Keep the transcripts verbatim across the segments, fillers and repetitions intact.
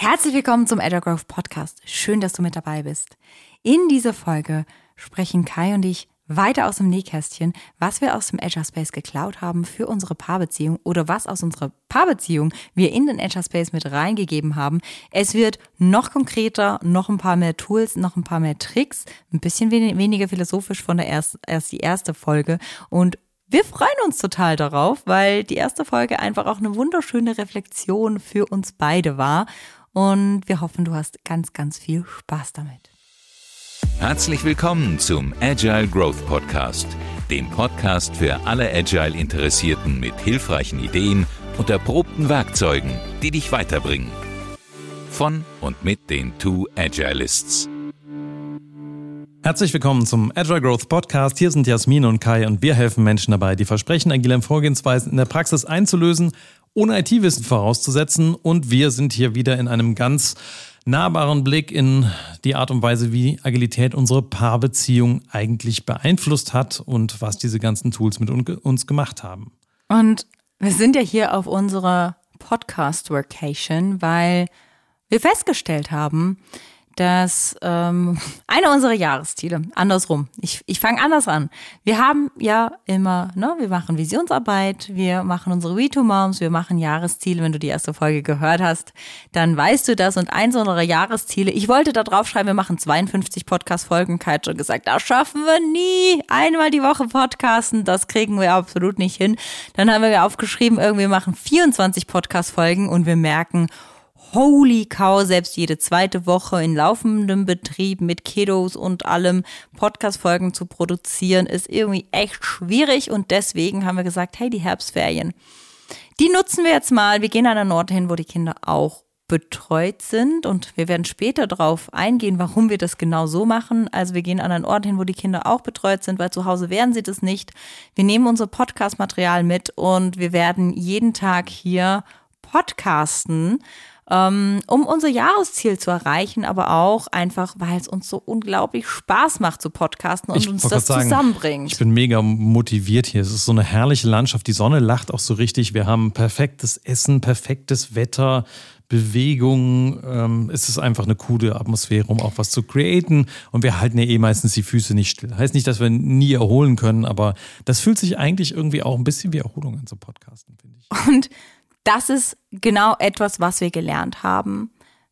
Herzlich willkommen zum Agile Growth Podcast. Schön, dass du mit dabei bist. In dieser Folge sprechen Kai und ich weiter aus dem Nähkästchen, was wir aus dem Agile Space geklaut haben für unsere Paarbeziehung oder was aus unserer Paarbeziehung wir in den Agile Space mit reingegeben haben. Es wird noch konkreter, noch ein paar mehr Tools, noch ein paar mehr Tricks, ein bisschen weniger philosophisch von der erst, erst die erste Folge und wir freuen uns total darauf, weil die erste Folge einfach auch eine wunderschöne Reflexion für uns beide war. Und wir hoffen, du hast ganz, ganz viel Spaß damit. Herzlich willkommen zum Agile Growth Podcast, dem Podcast für alle Agile-Interessierten mit hilfreichen Ideen und erprobten Werkzeugen, die dich weiterbringen. Von und mit den Two Agilists. Herzlich willkommen zum Agile Growth Podcast. Hier sind Jasmin und Kai und wir helfen Menschen dabei, die Versprechen agiler Vorgehensweisen in der Praxis einzulösen, ohne I T-Wissen vorauszusetzen. Und wir sind hier wieder in einem ganz nahbaren Blick in die Art und Weise, wie Agilität unsere Paarbeziehung eigentlich beeinflusst hat und was diese ganzen Tools mit uns gemacht haben. Und wir sind ja hier auf unserer Podcast-Workation, weil wir festgestellt haben, dass ähm, eine unserer Jahresziele, andersrum, ich, ich fange anders an. Wir haben ja immer, ne, wir machen Visionsarbeit, wir machen unsere We two Moms, wir machen Jahresziele. Wenn du die erste Folge gehört hast, dann weißt du das. Und eins unserer Jahresziele, ich wollte da drauf schreiben, wir machen zweiundfünfzig Podcast-Folgen. Kai hat schon gesagt, das schaffen wir nie. Einmal die Woche podcasten, das kriegen wir absolut nicht hin. Dann haben wir aufgeschrieben, irgendwie machen vierundzwanzig Podcast-Folgen und wir merken, holy cow, selbst jede zweite Woche in laufendem Betrieb mit Kiddos und allem Podcast-Folgen zu produzieren, ist irgendwie echt schwierig und deswegen haben wir gesagt, hey, die Herbstferien, die nutzen wir jetzt mal. Wir gehen an einen Ort hin, wo die Kinder auch betreut sind und wir werden später darauf eingehen, warum wir das genau so machen. Also wir gehen an einen Ort hin, wo die Kinder auch betreut sind, weil zu Hause wären sie das nicht. Wir nehmen unser Podcast-Material mit und wir werden jeden Tag hier podcasten, um unser Jahresziel zu erreichen, aber auch einfach, weil es uns so unglaublich Spaß macht zu podcasten und ich uns das sagen, zusammenbringt. Ich bin mega motiviert hier. Es ist so eine herrliche Landschaft. Die Sonne lacht auch so richtig. Wir haben perfektes Essen, perfektes Wetter, Bewegung. Ähm, es ist einfach eine coole Atmosphäre, um auch was zu createn. Und wir halten ja eh meistens die Füße nicht still. Heißt nicht, dass wir nie erholen können, aber das fühlt sich eigentlich irgendwie auch ein bisschen wie Erholung an, so Podcasten, finde ich. Und das ist genau etwas, was wir gelernt haben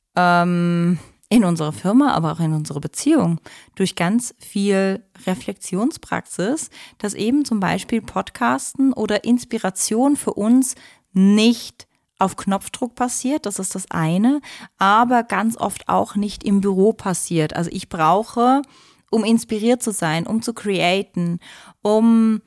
ähm, in unserer Firma, aber auch in unserer Beziehung durch ganz viel Reflexionspraxis, dass eben zum Beispiel Podcasten oder Inspiration für uns nicht auf Knopfdruck passiert, das ist das eine, aber ganz oft auch nicht im Büro passiert. Also ich brauche, um inspiriert zu sein, um zu createn, um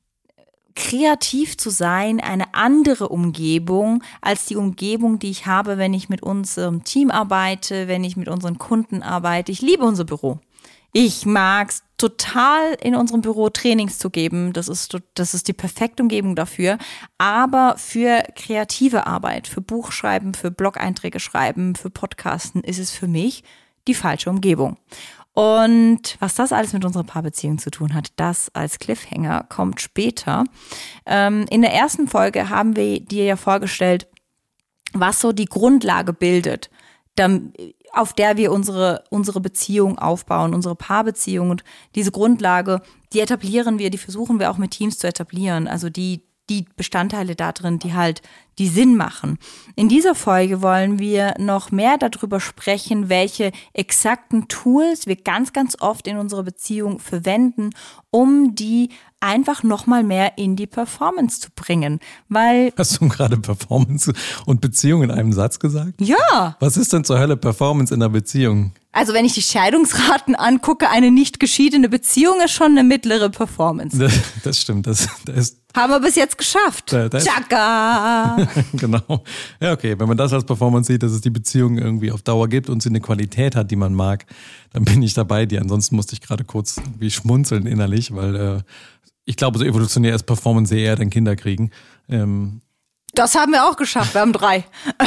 kreativ zu sein, eine andere Umgebung als die Umgebung, die ich habe, wenn ich mit unserem Team arbeite, wenn ich mit unseren Kunden arbeite. Ich liebe unser Büro. Ich mag es total, in unserem Büro Trainings zu geben. Das ist, das ist die perfekte Umgebung dafür. Aber für kreative Arbeit, für Buchschreiben, für Blog-Einträge schreiben, für Podcasten ist es für mich die falsche Umgebung. Und was das alles mit unserer Paarbeziehung zu tun hat, das als Cliffhanger kommt später. Ähm, in der ersten Folge haben wir dir ja vorgestellt, was so die Grundlage bildet, dann, auf der wir unsere, unsere Beziehung aufbauen, unsere Paarbeziehung. Und diese Grundlage, die etablieren wir, die versuchen wir auch mit Teams zu etablieren. Also die die Bestandteile da drin, die halt die Sinn machen. In dieser Folge wollen wir noch mehr darüber sprechen, welche exakten Tools wir ganz, ganz oft in unserer Beziehung verwenden, um die einfach nochmal mehr in die Performance zu bringen. Weil Hast du gerade Performance und Beziehung in einem Satz gesagt? Ja. Was ist denn zur Hölle Performance in einer Beziehung? Also wenn ich die Scheidungsraten angucke, eine nicht geschiedene Beziehung ist schon eine mittlere Performance. Das, das stimmt, das, das ist... Haben wir bis jetzt geschafft. Da, da Tschakka! Genau. Ja, okay, wenn man das als Performance sieht, dass es die Beziehung irgendwie auf Dauer gibt und sie eine Qualität hat, die man mag, dann bin ich dabei dir. Ansonsten musste ich gerade kurz wie schmunzeln innerlich, weil äh, ich glaube, so evolutionär ist Performance eher dann Kinder kriegen. Ähm, das haben wir auch geschafft, wir haben drei.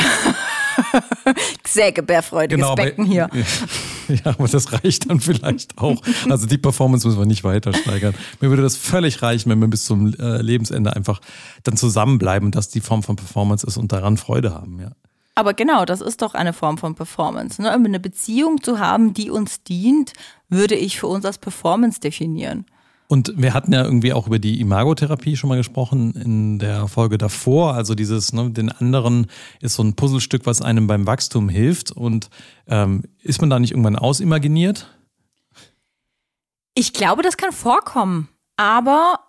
Sehr gebärfreudiges genau, Becken aber, hier. Ja, aber das reicht dann vielleicht auch. Also die Performance müssen wir nicht weiter steigern. Mir würde das völlig reichen, wenn wir bis zum äh, Lebensende einfach dann zusammenbleiben, dass die Form von Performance ist und daran Freude haben, ja. Aber genau, das ist doch eine Form von Performance. Ne? Eine Beziehung zu haben, die uns dient, würde ich für uns als Performance definieren. Und wir hatten ja irgendwie auch über die Imagotherapie schon mal gesprochen in der Folge davor. Also dieses, ne, den anderen ist so ein Puzzlestück, was einem beim Wachstum hilft. Und ähm, ist man da nicht irgendwann ausimaginiert? Ich glaube, das kann vorkommen. Aber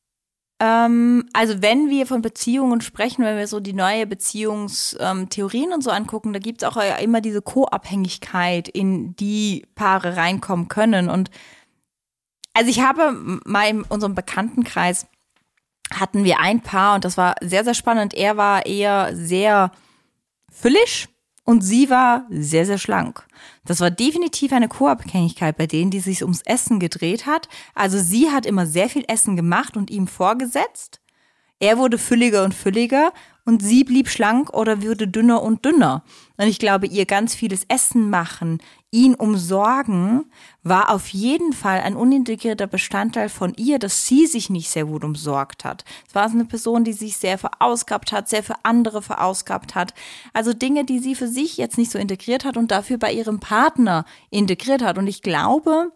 ähm, also wenn wir von Beziehungen sprechen, wenn wir so die neue Beziehungstheorien und so angucken, da gibt es auch immer diese Co-Abhängigkeit, in die Paare reinkommen können. Und also ich habe mal in unserem Bekanntenkreis hatten wir ein Paar und das war sehr, sehr spannend. Er war eher sehr füllig und sie war sehr, sehr schlank. Das war definitiv eine Co-Abhängigkeit bei denen, die sich ums Essen gedreht hat. Also sie hat immer sehr viel Essen gemacht und ihm vorgesetzt. Er wurde fülliger und fülliger und sie blieb schlank oder wurde dünner und dünner. Und ich glaube, ihr ganz vieles Essen machen, ihn umsorgen, war auf jeden Fall ein unintegrierter Bestandteil von ihr, dass sie sich nicht sehr gut umsorgt hat. Es war eine Person, die sich sehr verausgabt hat, sehr für andere verausgabt hat. Also Dinge, die sie für sich jetzt nicht so integriert hat und dafür bei ihrem Partner integriert hat. Und ich glaube,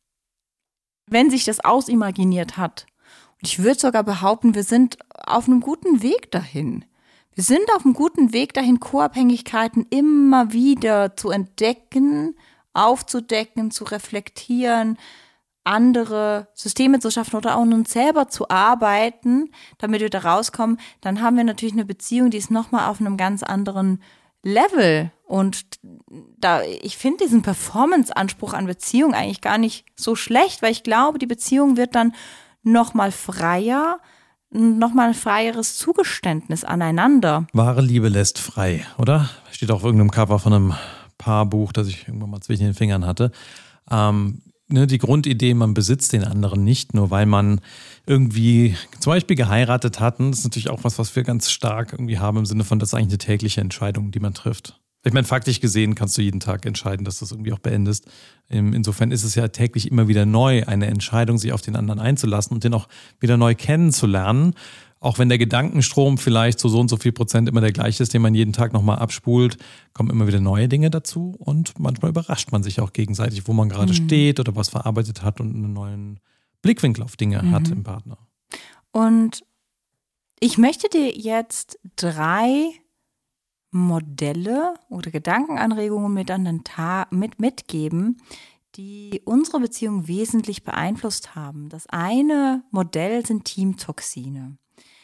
wenn sich das ausimaginiert hat, und ich würde sogar behaupten, wir sind auf einem guten Weg dahin. Wir sind auf einem guten Weg dahin, Co-Abhängigkeiten immer wieder zu entdecken, aufzudecken, zu reflektieren, andere Systeme zu schaffen oder auch an uns selber zu arbeiten, damit wir da rauskommen. Dann haben wir natürlich eine Beziehung, die ist nochmal auf einem ganz anderen Level. Und da, ich finde diesen Performance-Anspruch an Beziehung eigentlich gar nicht so schlecht, weil ich glaube, die Beziehung wird dann nochmal freier, nochmal ein freieres Zugeständnis aneinander. Wahre Liebe lässt frei, oder? Steht auf irgendeinem Cover von einem Paarbuch, das ich irgendwann mal zwischen den Fingern hatte. Ähm, ne, die Grundidee, man besitzt den anderen nicht, nur weil man irgendwie zum Beispiel geheiratet hat. Und das ist natürlich auch was, was wir ganz stark irgendwie haben im Sinne von, das ist eigentlich eine tägliche Entscheidung, die man trifft. Ich meine, faktisch gesehen kannst du jeden Tag entscheiden, dass du das irgendwie auch beendest. Insofern ist es ja täglich immer wieder neu, eine Entscheidung, sich auf den anderen einzulassen und den auch wieder neu kennenzulernen. Auch wenn der Gedankenstrom vielleicht zu so und so viel Prozent immer der gleiche ist, den man jeden Tag nochmal abspult, kommen immer wieder neue Dinge dazu und manchmal überrascht man sich auch gegenseitig, wo man gerade mhm. steht oder was verarbeitet hat und einen neuen Blickwinkel auf Dinge mhm. hat im Partner. Und ich möchte dir jetzt drei Modelle oder Gedankenanregungen mit an den Tag mit mitgeben, die unsere Beziehung wesentlich beeinflusst haben. Das eine Modell sind Teamtoxine.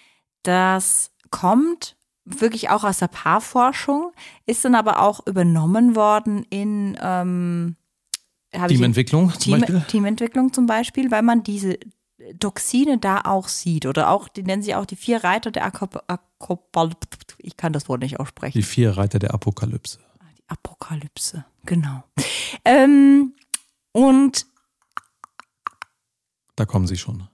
Das kommt wirklich auch aus der Paarforschung, ist dann aber auch übernommen worden in ähm, Teamentwicklung zum Team, Beispiel? Teamentwicklung zum Beispiel, weil man diese Toxine da auch sieht. Oder auch, die nennen sie auch die vier Reiter der Apokalypse. Ich kann das Wort nicht aussprechen. Die vier Reiter der Apokalypse. Die Apokalypse, genau. Ähm, und da kommen sie schon.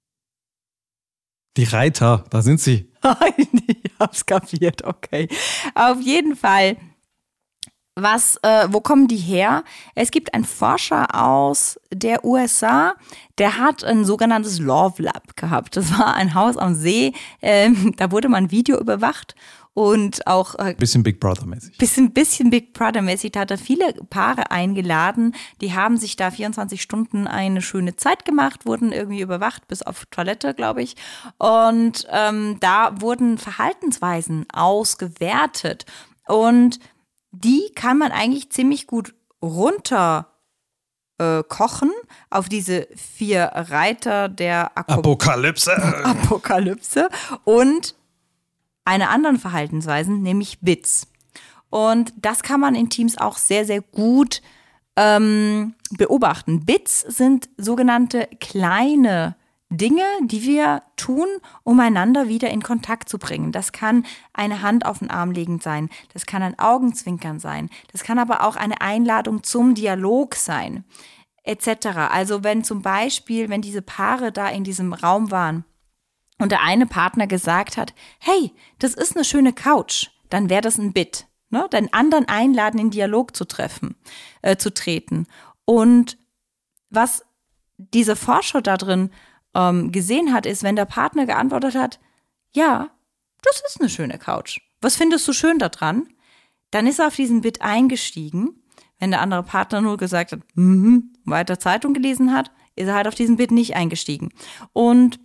Die Reiter, da sind sie. Ich hab's kapiert, okay. Auf jeden Fall. Was, äh, wo kommen die her? Es gibt einen Forscher aus der U S A, der hat ein sogenanntes Love Lab gehabt. Das war ein Haus am See, ähm, da wurde man Video überwacht und auch äh, bisschen Big Brother mäßig. Bisschen, bisschen Big Brother mäßig. Da hat er viele Paare eingeladen, die haben sich da vierundzwanzig Stunden eine schöne Zeit gemacht, wurden irgendwie überwacht bis auf Toilette, glaube ich. Und ähm, da wurden Verhaltensweisen ausgewertet und die kann man eigentlich ziemlich gut runter äh, kochen auf diese vier Reiter der Ako- Apokalypse. Apokalypse und eine anderen Verhaltensweisen, nämlich Bits. Und das kann man in Teams auch sehr, sehr gut ähm, beobachten. Bits sind sogenannte kleine Dinge, die wir tun, um einander wieder in Kontakt zu bringen. Das kann eine Hand auf den Arm legen sein, das kann ein Augenzwinkern sein, das kann aber auch eine Einladung zum Dialog sein, et cetera. Also wenn zum Beispiel, wenn diese Paare da in diesem Raum waren und der eine Partner gesagt hat, hey, das ist eine schöne Couch, dann wäre das ein Bit, ne? Den anderen einladen, in Dialog zu treffen, äh, zu treten. Und was dieser Forscher da drin gesehen hat, ist, wenn der Partner geantwortet hat, ja, das ist eine schöne Couch. Was findest du schön daran? dann ist er auf diesen Bit eingestiegen. Wenn der andere Partner nur gesagt hat, mhm, weiter Zeitung gelesen hat, ist er halt auf diesen Bit nicht eingestiegen. Und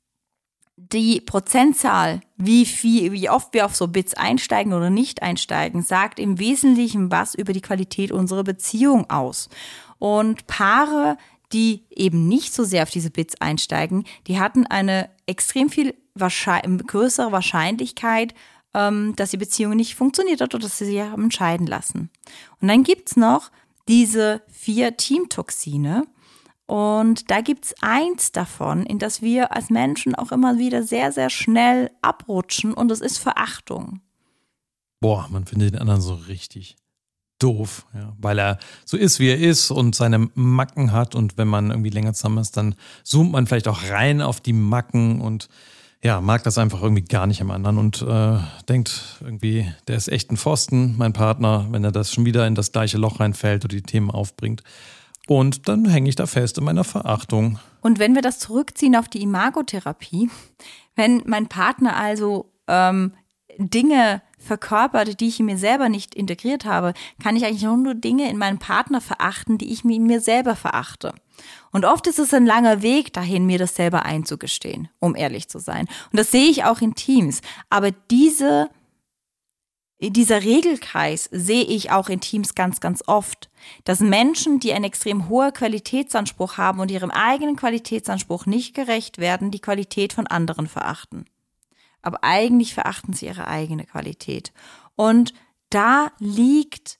die Prozentzahl, wie viel, wie oft wir auf so Bits einsteigen oder nicht einsteigen, sagt im Wesentlichen was über die Qualität unserer Beziehung aus. Und Paare, die eben nicht so sehr auf diese Bits einsteigen, die hatten eine extrem viel wahrscheinlich, größere Wahrscheinlichkeit, ähm, dass die Beziehung nicht funktioniert hat oder dass sie sich haben entscheiden lassen. Und dann gibt's noch diese vier Teamtoxine. Und da gibt's eins davon, in das wir als Menschen auch immer wieder sehr, sehr schnell abrutschen, und das ist Verachtung. Boah, man findet den anderen so richtig doof, ja, weil er so ist, wie er ist und seine Macken hat, und wenn man irgendwie länger zusammen ist, dann zoomt man vielleicht auch rein auf die Macken und ja, mag das einfach irgendwie gar nicht am anderen und äh, denkt irgendwie, der ist echt ein Pfosten, mein Partner, wenn er das schon wieder in das gleiche Loch reinfällt oder die Themen aufbringt. Und dann hänge ich da fest in meiner Verachtung. Und wenn wir das zurückziehen auf die Imagotherapie, wenn mein Partner also ähm, Dinge verkörpert, die ich in mir selber nicht integriert habe, kann ich eigentlich nur Dinge in meinem Partner verachten, die ich in mir selber verachte. Und oft ist es ein langer Weg dahin, mir das selber einzugestehen, um ehrlich zu sein. Und das sehe ich auch in Teams. Aber diese Dieser Regelkreis sehe ich auch in Teams ganz, ganz oft, dass Menschen, die einen extrem hohen Qualitätsanspruch haben und ihrem eigenen Qualitätsanspruch nicht gerecht werden, die Qualität von anderen verachten. Aber eigentlich verachten sie ihre eigene Qualität. Und da liegt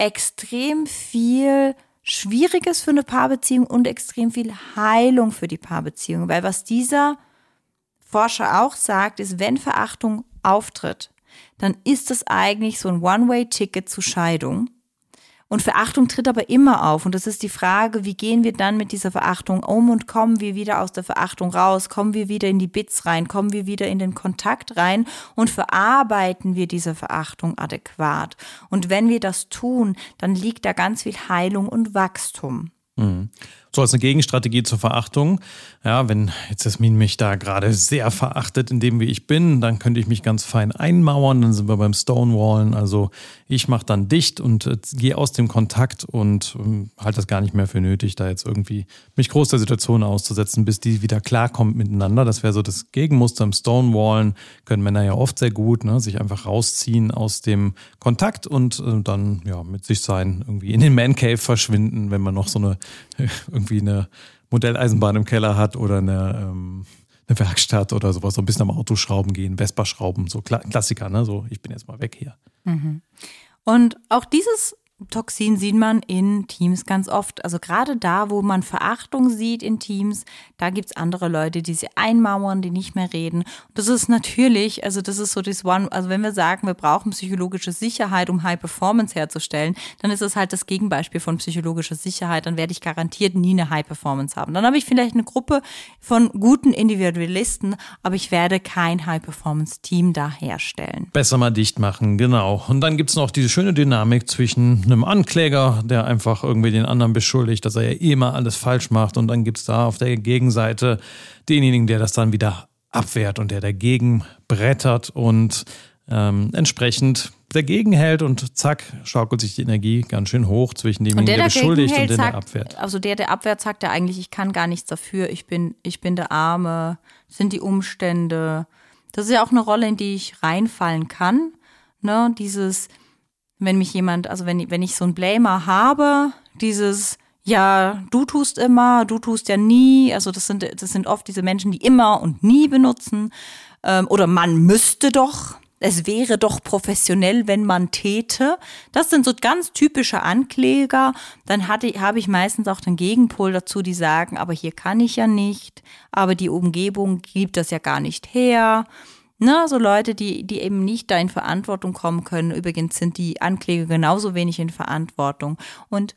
extrem viel Schwieriges für eine Paarbeziehung und extrem viel Heilung für die Paarbeziehung. Weil was dieser Forscher auch sagt, ist, wenn Verachtung auftritt, dann ist es eigentlich so ein One-Way-Ticket zur Scheidung. Und Verachtung tritt aber immer auf. Und das ist die Frage, wie gehen wir dann mit dieser Verachtung um und kommen wir wieder aus der Verachtung raus? Kommen wir wieder in die Bits rein? Kommen wir wieder in den Kontakt rein? Und verarbeiten wir diese Verachtung adäquat? Und wenn wir das tun, dann liegt da ganz viel Heilung und Wachstum. Mhm. So als eine Gegenstrategie zur Verachtung. Ja, wenn jetzt Jasmin mich da gerade sehr verachtet, in dem wie ich bin, dann könnte ich mich ganz fein einmauern. Dann sind wir beim Stonewallen. Also ich mache dann dicht und äh, gehe aus dem Kontakt und ähm, halte das gar nicht mehr für nötig, da jetzt irgendwie mich groß der Situation auszusetzen, bis die wieder klarkommt miteinander. Das wäre so das Gegenmuster im Stonewallen. Können Männer ja oft sehr gut, ne, sich einfach rausziehen aus dem Kontakt und äh, dann ja mit sich sein, irgendwie in den Man Cave verschwinden, wenn man noch so eine irgendwie eine Modelleisenbahn im Keller hat oder eine, ähm, eine Werkstatt oder sowas, so ein bisschen am Auto schrauben gehen, Vespa schrauben, so Kla- Klassiker, ne? So, ich bin jetzt mal weg hier. Mhm. Und auch dieses Toxin sieht man in Teams ganz oft. Also gerade da, wo man Verachtung sieht in Teams, da gibt es andere Leute, die sie einmauern, die nicht mehr reden. Und das ist natürlich, also das ist so das One, also wenn wir sagen, wir brauchen psychologische Sicherheit, um High Performance herzustellen, dann ist es halt das Gegenbeispiel von psychologischer Sicherheit. Dann werde ich garantiert nie eine High Performance haben. Dann habe ich vielleicht eine Gruppe von guten Individualisten, aber ich werde kein High Performance Team da herstellen. Besser mal dicht machen, genau. Und dann gibt es noch diese schöne Dynamik zwischen einem Ankläger, der einfach irgendwie den anderen beschuldigt, dass er ja eh immer alles falsch macht, und dann gibt es da auf der Gegenseite denjenigen, der das dann wieder abwehrt und der dagegen brettert und ähm, entsprechend dagegen hält, und zack, schaukelt sich die Energie ganz schön hoch zwischen demjenigen, der, der beschuldigt hält, und den, der abwehrt. Also der, der abwehrt, sagt ja eigentlich, ich kann gar nichts dafür, ich bin, ich bin der Arme, das sind die Umstände. Das ist ja auch eine Rolle, in die ich reinfallen kann, ne, dieses wenn mich jemand, also wenn, wenn ich so einen Blamer habe, dieses, ja, du tust immer, du tust ja nie, also das sind, das sind oft diese Menschen, die immer und nie benutzen, ähm, oder man müsste doch, es wäre doch professionell, wenn man täte. Das sind so ganz typische Ankläger. Dann hatte, habe ich meistens auch den Gegenpol dazu, die sagen, aber hier kann ich ja nicht, aber die Umgebung gibt das ja gar nicht her. Ne, so Leute, die, die eben nicht da in Verantwortung kommen können. Übrigens sind die Ankläger genauso wenig in Verantwortung. Und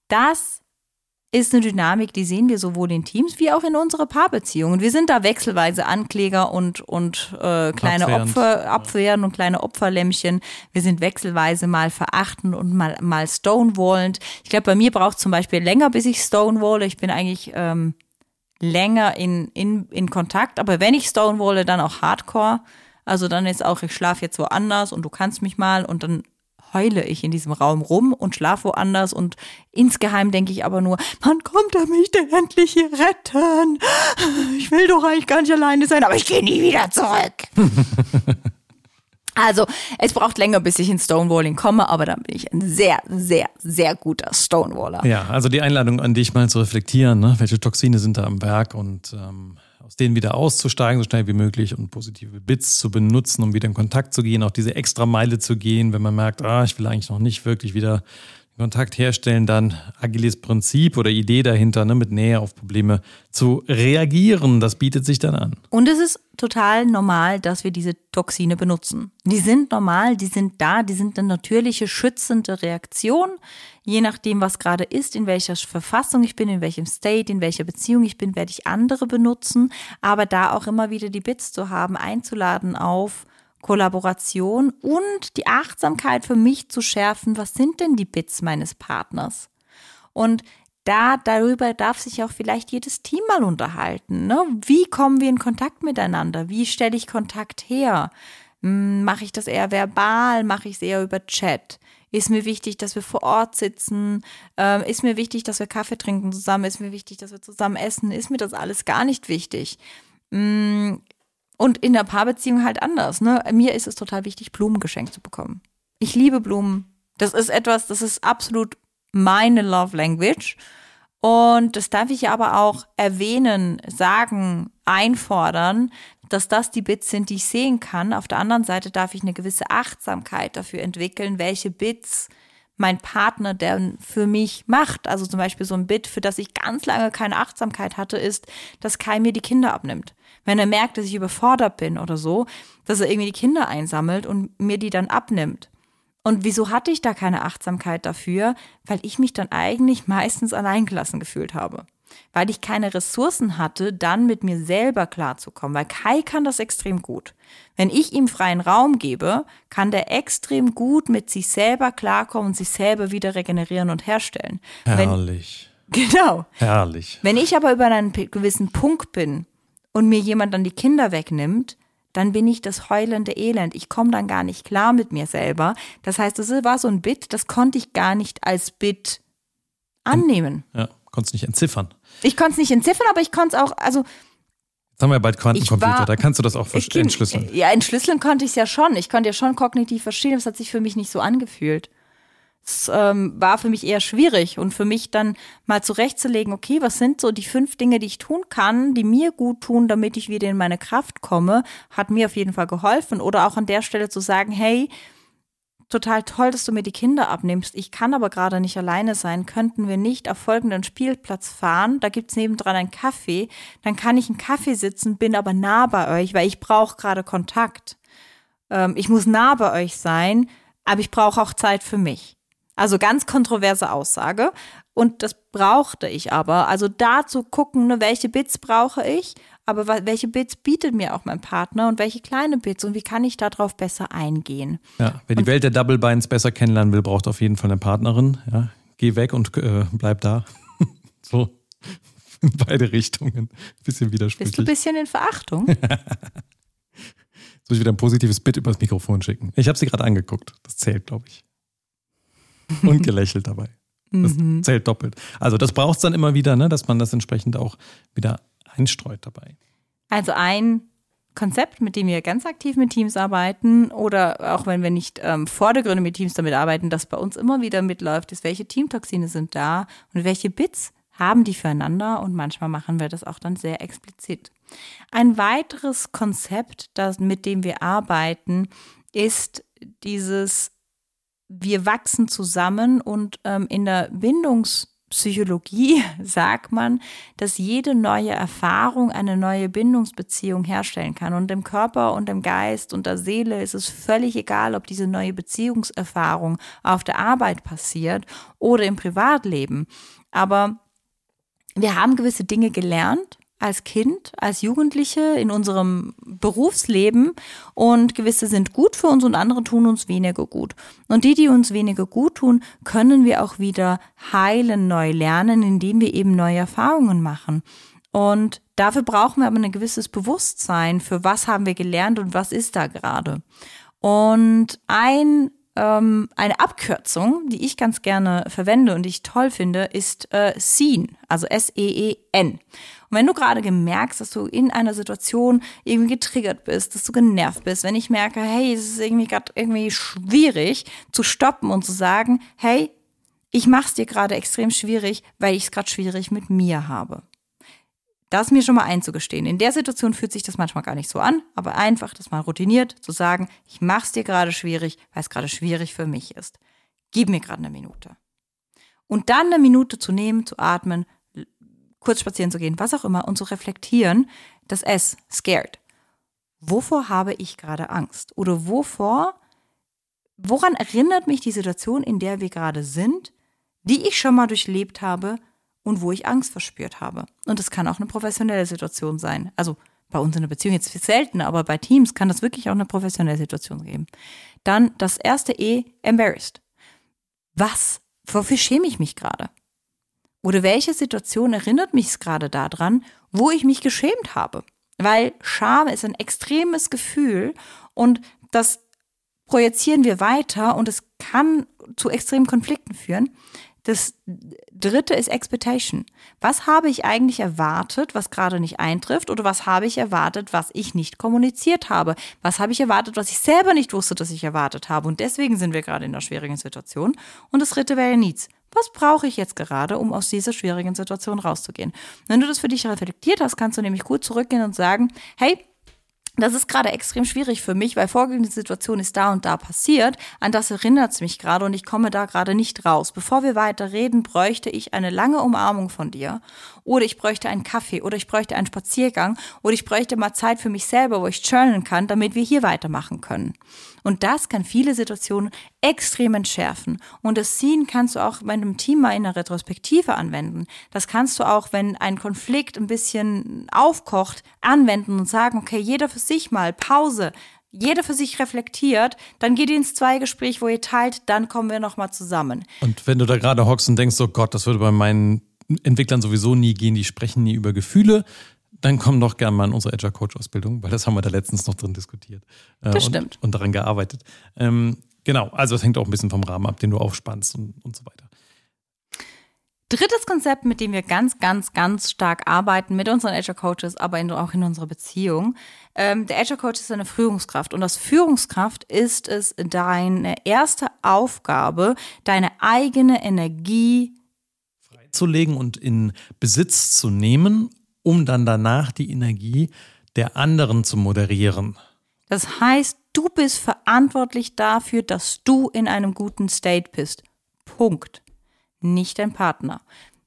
das ist eine Dynamik, die sehen wir sowohl in Teams wie auch in unserer Paarbeziehung. Und wir sind da wechselweise Ankläger und, und äh, kleine Abwehrend. Opfer, Abwehren und kleine Opferlämmchen. Wir sind wechselweise mal verachtend und mal, mal stonewallend. Ich glaube, bei mir braucht es zum Beispiel länger, bis ich stonewalle. Ich bin eigentlich ähm, länger in, in, in Kontakt, aber wenn ich stonewalle, dann auch hardcore. Also dann ist auch, ich schlafe jetzt woanders und du kannst mich mal, und dann heule ich in diesem Raum rum und schlafe woanders und insgeheim denke ich aber nur, wann kommt er mich denn endlich hier retten? Ich will doch eigentlich gar nicht alleine sein, aber ich gehe nie wieder zurück. Also es braucht länger, bis ich in Stonewalling komme, aber dann bin ich ein sehr, sehr, sehr guter Stonewaller. Ja, also die Einladung an dich mal zu reflektieren, ne? Welche Toxine sind da am Werk und ähm, aus denen wieder auszusteigen, so schnell wie möglich und positive Bits zu benutzen, um wieder in Kontakt zu gehen, auch diese extra Meile zu gehen, wenn man merkt, ah, ich will eigentlich noch nicht wirklich wieder Kontakt herstellen, dann agiles Prinzip oder Idee dahinter, ne, mit Nähe auf Probleme zu reagieren. Das bietet sich dann an. Und es ist total normal, dass wir diese Toxine benutzen. Die sind normal, die sind da, die sind eine natürliche, schützende Reaktion. Je nachdem, was gerade ist, in welcher Verfassung ich bin, in welchem State, in welcher Beziehung ich bin, werde ich andere benutzen. Aber da auch immer wieder die Bits zu haben, einzuladen auf Kollaboration und die Achtsamkeit für mich zu schärfen, was sind denn die Bits meines Partners? Und da, darüber darf sich auch vielleicht jedes Team mal unterhalten. Ne? Wie kommen wir in Kontakt miteinander? Wie stelle ich Kontakt her? Hm, mache ich das eher verbal? Mache ich es eher über Chat? Ist mir wichtig, dass wir vor Ort sitzen? Ähm, ist mir wichtig, dass wir Kaffee trinken zusammen? Ist mir wichtig, dass wir zusammen essen? Ist mir das alles gar nicht wichtig? Hm, Und in der Paarbeziehung halt anders. Ne? Mir ist es total wichtig, Blumen geschenkt zu bekommen. Ich liebe Blumen. Das ist etwas, das ist absolut meine Love Language. Und das darf ich aber auch erwähnen, sagen, einfordern, dass das die Bits sind, die ich sehen kann. Auf der anderen Seite darf ich eine gewisse Achtsamkeit dafür entwickeln, welche Bits mein Partner denn für mich macht. Also zum Beispiel so ein Bit, für das ich ganz lange keine Achtsamkeit hatte, ist, dass Kai mir die Kinder abnimmt. Wenn er merkt, dass ich überfordert bin oder so, dass er irgendwie die Kinder einsammelt und mir die dann abnimmt. Und wieso hatte ich da keine Achtsamkeit dafür? Weil ich mich dann eigentlich meistens alleingelassen gefühlt habe. Weil ich keine Ressourcen hatte, dann mit mir selber klarzukommen. Weil Kai kann das extrem gut. Wenn ich ihm freien Raum gebe, kann der extrem gut mit sich selber klarkommen und sich selber wieder regenerieren und herstellen. Herrlich. Wenn, genau. Herrlich. Wenn ich aber über einen gewissen Punkt bin und mir jemand dann die Kinder wegnimmt, dann bin ich das heulende Elend. Ich komme dann gar nicht klar mit mir selber. Das heißt, das war so ein Bit, das konnte ich gar nicht als Bit annehmen. Ja, konntest nicht entziffern. Ich konnte es nicht entziffern, aber ich konnte es auch, also Jetzt haben wir bald Quantencomputer, war, da kannst du das auch ich, entschlüsseln. Ja, entschlüsseln konnte ich es ja schon. Ich konnte ja schon kognitiv verstehen, aber es hat sich für mich nicht so angefühlt. Es ähm, war für mich eher schwierig und für mich dann mal zurechtzulegen, okay, was sind so die fünf Dinge, die ich tun kann, die mir gut tun, damit ich wieder in meine Kraft komme, hat mir auf jeden Fall geholfen. Oder auch an der Stelle zu sagen, hey, total toll, dass du mir die Kinder abnimmst. Ich kann aber gerade nicht alleine sein. Könnten wir nicht auf folgenden Spielplatz fahren? Da gibt's nebendran einen Kaffee. Dann kann ich einen Kaffee sitzen, bin aber nah bei euch, weil ich brauche gerade Kontakt. Ähm, ich muss nah bei euch sein, aber ich brauche auch Zeit für mich. Also ganz kontroverse Aussage. Und das brauchte ich aber. Also da zu gucken, ne, welche Bits brauche ich, aber welche Bits bietet mir auch mein Partner und welche kleine Bits und wie kann ich darauf besser eingehen. Ja, wer die und, Welt der Double Binds besser kennenlernen will, braucht auf jeden Fall eine Partnerin. Ja, geh weg und äh, bleib da. So, in beide Richtungen. Bisschen widersprüchlich. Bist du ein bisschen in Verachtung? Jetzt muss ich wieder ein positives Bit übers Mikrofon schicken. Ich habe sie gerade angeguckt. Das zählt, glaube ich. Und gelächelt dabei. Das mhm. zählt doppelt. Also das braucht es dann immer wieder, ne, dass man das entsprechend auch wieder einstreut dabei. Also ein Konzept, mit dem wir ganz aktiv mit Teams arbeiten oder auch wenn wir nicht ähm, vordergründig mit Teams damit arbeiten, das bei uns immer wieder mitläuft, ist, welche Teamtoxine sind da und welche Bits haben die füreinander und manchmal machen wir das auch dann sehr explizit. Ein weiteres Konzept, das, mit dem wir arbeiten, ist dieses wir wachsen zusammen und ähm, in der Bindungspsychologie sagt man, dass jede neue Erfahrung eine neue Bindungsbeziehung herstellen kann. Und im Körper und im Geist und der Seele ist es völlig egal, ob diese neue Beziehungserfahrung auf der Arbeit passiert oder im Privatleben. Aber wir haben gewisse Dinge gelernt als Kind, als Jugendliche in unserem Berufsleben und gewisse sind gut für uns und andere tun uns weniger gut. Und die, die uns weniger gut tun, können wir auch wieder heilen, neu lernen, indem wir eben neue Erfahrungen machen. Und dafür brauchen wir aber ein gewisses Bewusstsein für was haben wir gelernt und was ist da gerade. Und ein ähm, eine Abkürzung, die ich ganz gerne verwende und die ich toll finde, ist äh, Seen, also S E E N. Und wenn du gerade gemerkst, dass du in einer Situation irgendwie getriggert bist, dass du genervt bist, wenn ich merke, hey, es ist irgendwie gerade irgendwie schwierig, zu stoppen und zu sagen, hey, ich mach's dir gerade extrem schwierig, weil ich es gerade schwierig mit mir habe. Das mir schon mal einzugestehen. In der Situation fühlt sich das manchmal gar nicht so an, aber einfach das mal routiniert zu sagen, ich mach's dir gerade schwierig, weil es gerade schwierig für mich ist. Gib mir gerade eine Minute. Und dann eine Minute zu nehmen, zu atmen, kurz spazieren zu gehen, was auch immer, und zu reflektieren, das S, scared. Wovor habe ich gerade Angst? Oder wovor, woran erinnert mich die Situation, in der wir gerade sind, die ich schon mal durchlebt habe, und wo ich Angst verspürt habe. Und das kann auch eine professionelle Situation sein. Also bei uns in der Beziehung jetzt selten, aber bei Teams kann das wirklich auch eine professionelle Situation geben. Dann das erste E, embarrassed. Was? Wofür schäme ich mich gerade? Oder welche Situation erinnert mich gerade daran, wo ich mich geschämt habe? Weil Scham ist ein extremes Gefühl und das projizieren wir weiter und es kann zu extremen Konflikten führen. Das dritte ist Expectation. Was habe ich eigentlich erwartet, was gerade nicht eintrifft? Oder was habe ich erwartet, was ich nicht kommuniziert habe? Was habe ich erwartet, was ich selber nicht wusste, dass ich erwartet habe? Und deswegen sind wir gerade in einer schwierigen Situation. Und das dritte wäre Needs. Was brauche ich jetzt gerade, um aus dieser schwierigen Situation rauszugehen? Wenn du das für dich reflektiert hast, kannst du nämlich gut zurückgehen und sagen, hey, das ist gerade extrem schwierig für mich, weil folgende Situation ist da und da passiert. An das erinnert es mich gerade und ich komme da gerade nicht raus. Bevor wir weiter reden, bräuchte ich eine lange Umarmung von dir. Oder ich bräuchte einen Kaffee oder ich bräuchte einen Spaziergang oder ich bräuchte mal Zeit für mich selber, wo ich journalen kann, damit wir hier weitermachen können. Und das kann viele Situationen extrem entschärfen. Und das Sehen kannst du auch bei einem Team mal in einer Retrospektive anwenden. Das kannst du auch, wenn ein Konflikt ein bisschen aufkocht, anwenden und sagen, okay, jeder für sich mal, Pause, jeder für sich reflektiert, dann geht ihr ins Zweigespräch, wo ihr teilt, dann kommen wir nochmal zusammen. Und wenn du da gerade hockst und denkst, oh Gott, das würde bei meinen Entwicklern sowieso nie gehen, die sprechen nie über Gefühle, dann komm doch gerne mal in unsere Agile Coach Ausbildung, weil das haben wir da letztens noch drin diskutiert. Äh, das und, stimmt. Und daran gearbeitet. Ähm, genau, also es hängt auch ein bisschen vom Rahmen ab, den du aufspannst und, und so weiter. Drittes Konzept, mit dem wir ganz, ganz, ganz stark arbeiten mit unseren Agile Coaches, aber in, auch in unserer Beziehung. Ähm, der Agile Coach ist eine Führungskraft und als Führungskraft ist es deine erste Aufgabe, deine eigene Energie freizulegen und in Besitz zu nehmen, um dann danach die Energie der anderen zu moderieren. Das heißt, du bist verantwortlich dafür, dass du in einem guten State bist. Punkt. Nicht dein Partner.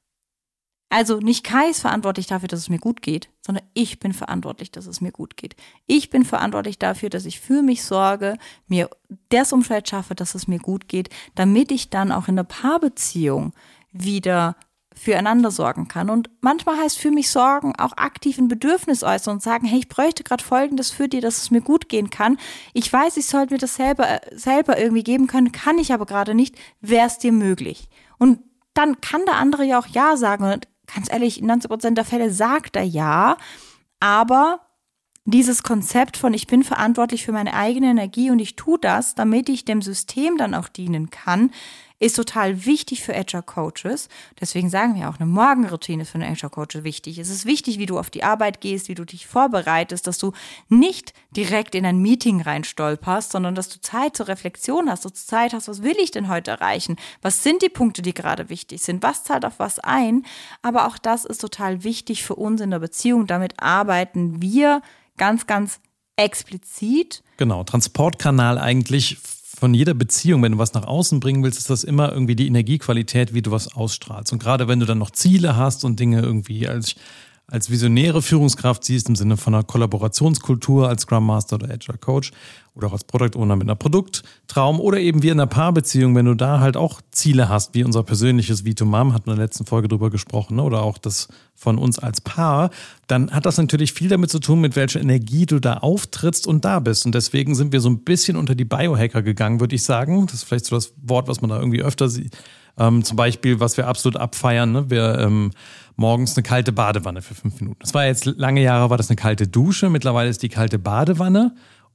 Also nicht Kai ist verantwortlich dafür, dass es mir gut geht, sondern ich bin verantwortlich, dass es mir gut geht. Ich bin verantwortlich dafür, dass ich für mich sorge, mir das Umfeld schaffe, dass es mir gut geht, damit ich dann auch in der Paarbeziehung wieder füreinander sorgen kann. Und manchmal heißt für mich sorgen auch aktiv ein Bedürfnis äußern und sagen, hey, ich bräuchte gerade Folgendes für dir, dass es mir gut gehen kann. Ich weiß, ich sollte mir das selber, selber irgendwie geben können, kann ich aber gerade nicht. Wäre es dir möglich? Und dann kann der andere ja auch Ja sagen. Und ganz ehrlich, in neunzig Prozent der Fälle sagt er Ja. Aber dieses Konzept von ich bin verantwortlich für meine eigene Energie und ich tue das, damit ich dem System dann auch dienen kann, ist total wichtig für Agile Coaches. Deswegen sagen wir auch, eine Morgenroutine ist für einen Agile Coach wichtig. Es ist wichtig, wie du auf die Arbeit gehst, wie du dich vorbereitest, dass du nicht direkt in ein Meeting reinstolperst, sondern dass du Zeit zur Reflexion hast, dass du Zeit hast, was will ich denn heute erreichen? Was sind die Punkte, die gerade wichtig sind? Was zahlt auf was ein? Aber auch das ist total wichtig für uns in der Beziehung. Damit arbeiten wir ganz, ganz explizit. Genau, Transportkanal eigentlich von jeder Beziehung, wenn du was nach außen bringen willst, ist das immer irgendwie die Energiequalität, wie du was ausstrahlst. Und gerade wenn du dann noch Ziele hast und Dinge irgendwie als, als visionäre Führungskraft siehst, im Sinne von einer Kollaborationskultur als Scrum Master oder Agile Coach oder auch als Product Owner mit einer Produkttraum oder eben wie in einer Paarbeziehung, wenn du da halt auch Ziele hast, wie unser persönliches V to Mom, hatten wir in der letzten Folge drüber gesprochen, ne? Oder auch das von uns als Paar, dann hat das natürlich viel damit zu tun, mit welcher Energie du da auftrittst und da bist. Und deswegen sind wir so ein bisschen unter die Biohacker gegangen, würde ich sagen. Das ist vielleicht so das Wort, was man da irgendwie öfter sieht. Ähm, zum Beispiel, was wir absolut abfeiern, ne? Wir ähm, morgens eine kalte Badewanne für fünf Minuten. Das war jetzt lange Jahre, war das eine kalte Dusche. Mittlerweile ist die kalte Badewanne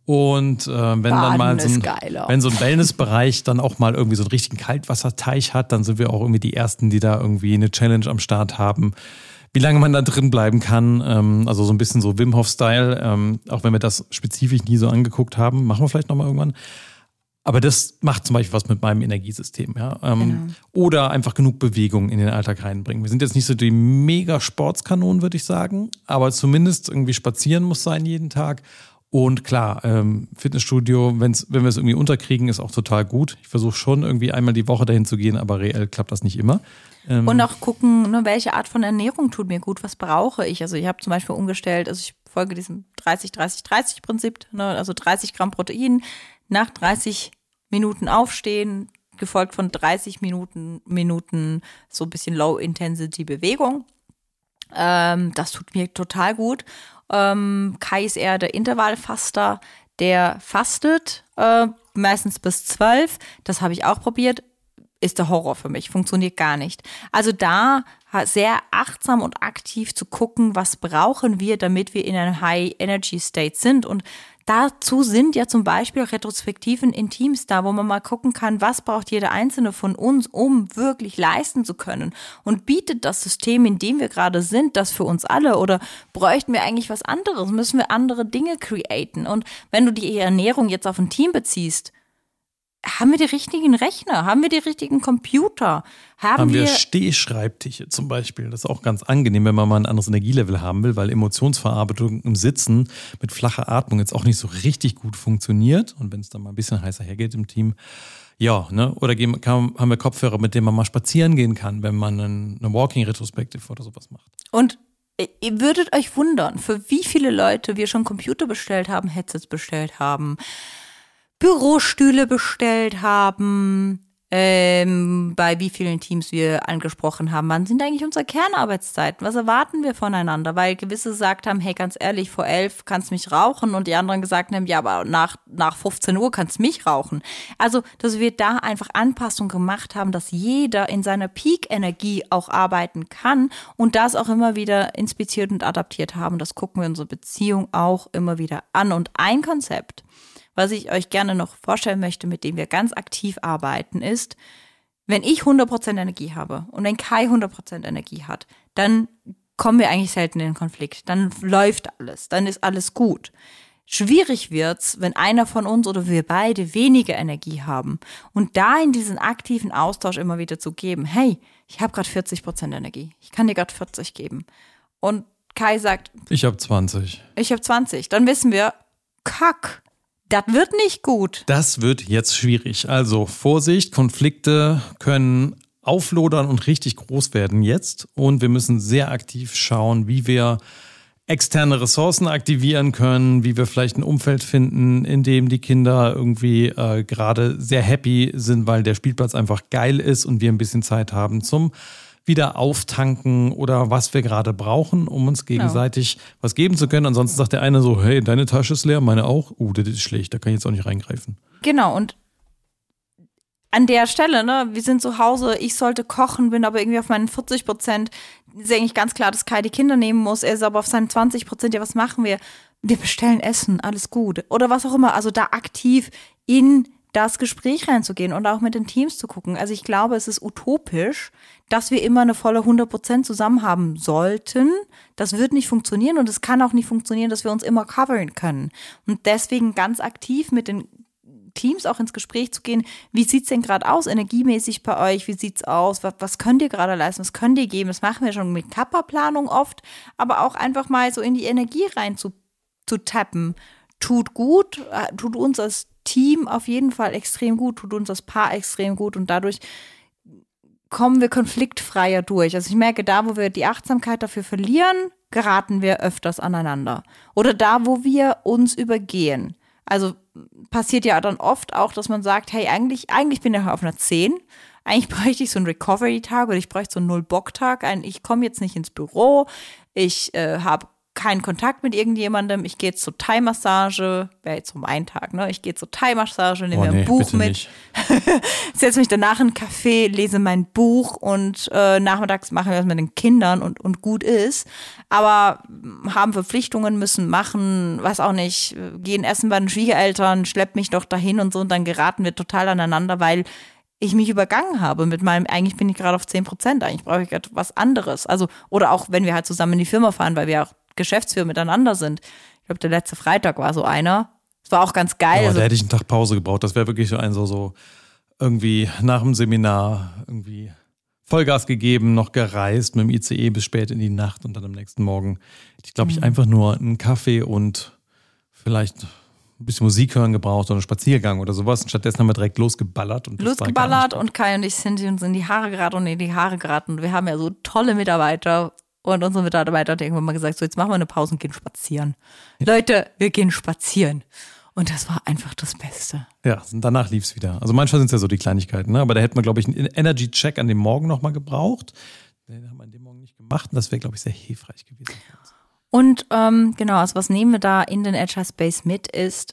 Und äh, wenn Baden dann mal so ein, geiler. wenn so ein Wellnessbereich dann auch mal irgendwie so einen richtigen Kaltwasserteich hat, dann sind wir auch irgendwie die Ersten, die da irgendwie eine Challenge am Start haben. Wie lange man da drin bleiben kann, ähm, also so ein bisschen so Wim Hof-Style, ähm, auch wenn wir das spezifisch nie so angeguckt haben, machen wir vielleicht nochmal irgendwann. Aber das macht zum Beispiel was mit meinem Energiesystem. Ja? Ähm, genau. Oder einfach genug Bewegung in den Alltag reinbringen. Wir sind jetzt nicht so die Mega-Sportskanonen, würde ich sagen, aber zumindest irgendwie spazieren muss sein jeden Tag. Und klar, ähm, Fitnessstudio, wenn's, wenn wir es irgendwie unterkriegen, ist auch total gut. Ich versuche schon irgendwie einmal die Woche dahin zu gehen, aber reell klappt das nicht immer. Ähm Und auch gucken, ne, welche Art von Ernährung tut mir gut, was brauche ich. Also ich habe zum Beispiel umgestellt, also ich folge diesem dreißig dreißig dreißig Prinzip, ne, also dreißig Gramm Protein, nach dreißig Minuten aufstehen, gefolgt von dreißig Minuten, Minuten so ein bisschen Low-Intensity-Bewegung. Ähm, das tut mir total gut. Ähm, Kai ist eher der Intervallfaster, der fastet, äh, meistens bis zwölf. Das habe ich auch probiert. Ist der Horror für mich, funktioniert gar nicht. Also da sehr achtsam und aktiv zu gucken, was brauchen wir, damit wir in einem High-Energy-State sind. Und dazu sind ja zum Beispiel Retrospektiven in Teams da, wo man mal gucken kann, was braucht jeder Einzelne von uns, um wirklich leisten zu können. Und bietet das System, in dem wir gerade sind, das für uns alle? Oder bräuchten wir eigentlich was anderes? Müssen wir andere Dinge createn? Und wenn du die Ernährung jetzt auf ein Team beziehst, haben wir die richtigen Rechner? Haben wir die richtigen Computer? Haben, haben wir, wir Stehschreibtische zum Beispiel? Das ist auch ganz angenehm, wenn man mal ein anderes Energielevel haben will, weil Emotionsverarbeitung im Sitzen mit flacher Atmung jetzt auch nicht so richtig gut funktioniert. Und wenn es dann mal ein bisschen heißer hergeht im Team, ja, ne? Oder gehen, kann, haben wir Kopfhörer, mit denen man mal spazieren gehen kann, wenn man einen, eine Walking-Retrospektive oder sowas macht. Und ihr würdet euch wundern, für wie viele Leute wir schon Computer bestellt haben, Headsets bestellt haben, Bürostühle bestellt haben, ähm, bei wie vielen Teams wir angesprochen haben. Wann sind eigentlich unsere Kernarbeitszeiten? Was erwarten wir voneinander? Weil gewisse gesagt haben, hey, ganz ehrlich, vor elf kannst du mich rauchen und die anderen gesagt haben, ja, aber nach, nach fünfzehn Uhr kannst du mich rauchen. Also, dass wir da einfach Anpassungen gemacht haben, dass jeder in seiner Peak-Energie auch arbeiten kann und das auch immer wieder inspiziert und adaptiert haben. Das gucken wir in unserer Beziehung auch immer wieder an. Und ein Konzept, was ich euch gerne noch vorstellen möchte, mit dem wir ganz aktiv arbeiten, ist, wenn ich hundert Prozent Energie habe und wenn Kai hundert Prozent Energie hat, dann kommen wir eigentlich selten in den Konflikt. Dann läuft alles, dann ist alles gut. Schwierig wird's, wenn einer von uns oder wir beide weniger Energie haben. Und da in diesen aktiven Austausch immer wieder zu geben, hey, ich habe gerade vierzig Prozent Energie, ich kann dir gerade vierzig geben. Und Kai sagt, ich habe zwanzig. Ich habe zwanzig. Dann wissen wir, kack. Das wird nicht gut. Das wird jetzt schwierig. Also Vorsicht, Konflikte können auflodern und richtig groß werden jetzt. Und wir müssen sehr aktiv schauen, wie wir externe Ressourcen aktivieren können, wie wir vielleicht ein Umfeld finden, in dem die Kinder irgendwie äh, gerade sehr happy sind, weil der Spielplatz einfach geil ist und wir ein bisschen Zeit haben zum wieder auftanken oder was wir gerade brauchen, um uns gegenseitig genau. was geben zu können. Ansonsten sagt der eine so, hey, deine Tasche ist leer, meine auch. Uh, das ist schlecht, da kann ich jetzt auch nicht reingreifen. Genau, und an der Stelle, ne, wir sind zu Hause, ich sollte kochen, bin aber irgendwie auf meinen vierzig Prozent. Ist eigentlich ganz klar, dass Kai die Kinder nehmen muss. Er ist aber auf seinen zwanzig Prozent. Ja, was machen wir? Wir bestellen Essen, alles gut. Oder was auch immer. Also da aktiv in das Gespräch reinzugehen und auch mit den Teams zu gucken. Also ich glaube, es ist utopisch, dass wir immer eine volle hundert Prozent zusammen haben sollten. Das wird nicht funktionieren und es kann auch nicht funktionieren, dass wir uns immer covern können. Und deswegen ganz aktiv mit den Teams auch ins Gespräch zu gehen. Wie sieht's denn gerade aus, energiemäßig bei euch? Wie sieht's aus? Was, was könnt ihr gerade leisten? Was könnt ihr geben? Das machen wir schon mit Kappa-Planung oft, aber auch einfach mal so in die Energie rein zu, zu tappen. Tut gut, tut uns als Team auf jeden Fall extrem gut, tut uns als Paar extrem gut und dadurch kommen wir konfliktfreier durch. Also ich merke, da, wo wir die Achtsamkeit dafür verlieren, geraten wir öfters aneinander. Oder da, wo wir uns übergehen. Also passiert ja dann oft auch, dass man sagt, hey, eigentlich, eigentlich bin ich auf einer zehn. Eigentlich bräuchte ich so einen Recovery-Tag oder ich bräuchte so einen Null-Bock-Tag. Ich komme jetzt nicht ins Büro, ich äh, habe keinen Kontakt mit irgendjemandem. Ich gehe jetzt zur Thai-Massage, wäre jetzt um einen Tag, ne? Ich gehe zur Thai-Massage, nehme Oh, mir ein nee, Buch bitte mit, nicht. setze mich danach in einen Café, lese mein Buch und äh, nachmittags machen wir das mit den Kindern und, und gut ist. Aber haben Verpflichtungen, müssen machen, weiß auch nicht, gehen essen bei den Schwiegereltern, schleppt mich doch dahin und so und dann geraten wir total aneinander, weil ich mich übergangen habe mit meinem, eigentlich bin ich gerade auf zehn Prozent, eigentlich brauche ich gerade was anderes. Also, oder auch, wenn wir halt zusammen in die Firma fahren, weil wir auch Geschäftsführer miteinander sind. Ich glaube, der letzte Freitag war so einer. Das war auch ganz geil. Ja, also, da hätte ich einen Tag Pause gebraucht. Das wäre wirklich so ein so, so irgendwie nach dem Seminar irgendwie Vollgas gegeben, noch gereist mit dem I C E bis spät in die Nacht und dann am nächsten Morgen hätte ich, glaube ich, Mhm. einfach nur einen Kaffee und vielleicht ein bisschen Musik hören gebraucht oder einen Spaziergang oder sowas. Und stattdessen haben wir direkt losgeballert. Und das war gar losgeballert nicht- und Kai und ich sind uns in die Haare geraten und in die Haare geraten. Und wir haben ja so tolle Mitarbeiter. Und unsere Mitarbeiter hat irgendwann mal gesagt, so jetzt machen wir eine Pause und gehen spazieren. Leute, wir gehen spazieren. Und das war einfach das Beste. Ja, und danach lief es wieder. Also manchmal sind es ja so die Kleinigkeiten, ne? Aber da hätte man, glaube ich, einen Energy-Check an dem Morgen nochmal gebraucht. Den haben wir an dem Morgen nicht gemacht und das wäre, glaube ich, sehr hilfreich gewesen für uns. Und ähm, genau, also was nehmen wir da in den Agile Space mit, ist,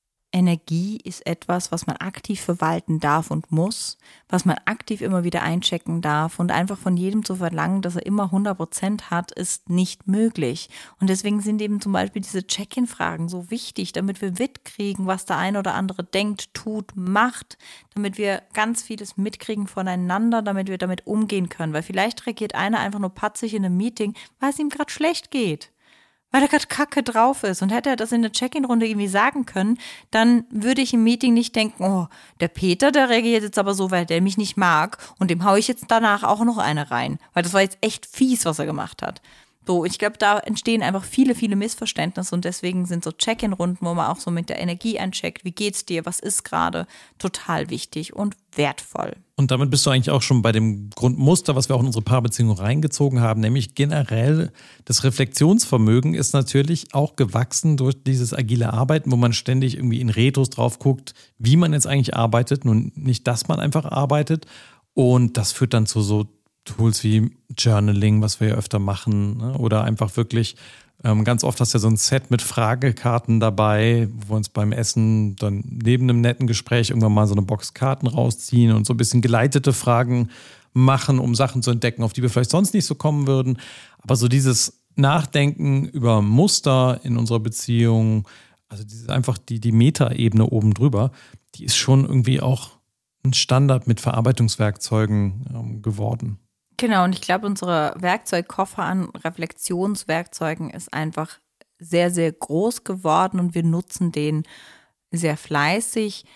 Energie ist etwas, was man aktiv verwalten darf und muss, was man aktiv immer wieder einchecken darf und einfach von jedem zu verlangen, dass er immer hundert Prozent hat, ist nicht möglich. Und deswegen sind eben zum Beispiel diese Check-in-Fragen so wichtig, damit wir mitkriegen, was der eine oder andere denkt, tut, macht, damit wir ganz vieles mitkriegen voneinander, damit wir damit umgehen können. Weil vielleicht reagiert einer einfach nur patzig in einem Meeting, weil es ihm gerade schlecht geht. Weil er gerade kacke drauf ist. Und hätte er das in der Check-in-Runde irgendwie sagen können, dann würde ich im Meeting nicht denken, oh, der Peter, der reagiert jetzt aber so, weil der mich nicht mag und dem haue ich jetzt danach auch noch eine rein. Weil das war jetzt echt fies, was er gemacht hat. So, ich glaube, da entstehen einfach viele, viele Missverständnisse und deswegen sind so Check-in-Runden, wo man auch so mit der Energie eincheckt, wie geht's dir, was ist gerade, total wichtig und wertvoll. Und damit bist du eigentlich auch schon bei dem Grundmuster, was wir auch in unsere Paarbeziehung reingezogen haben, nämlich generell das Reflexionsvermögen ist natürlich auch gewachsen durch dieses agile Arbeiten, wo man ständig irgendwie in Retros drauf guckt, wie man jetzt eigentlich arbeitet, nun nicht, dass man einfach arbeitet. Und das führt dann zu so Tools wie Journaling, was wir ja öfter machen, ne? Oder einfach wirklich, ähm, ganz oft hast du ja so ein Set mit Fragekarten dabei, wo wir uns beim Essen dann neben einem netten Gespräch irgendwann mal so eine Box Karten rausziehen und so ein bisschen geleitete Fragen machen, um Sachen zu entdecken, auf die wir vielleicht sonst nicht so kommen würden. Aber so dieses Nachdenken über Muster in unserer Beziehung, also dieses einfach die, die Metaebene oben drüber, die ist schon irgendwie auch ein Standard mit Verarbeitungswerkzeugen ähm, geworden. Genau, und ich glaube, unsere Werkzeugkoffer an Reflexionswerkzeugen ist einfach sehr, sehr groß geworden und wir nutzen den sehr fleißig.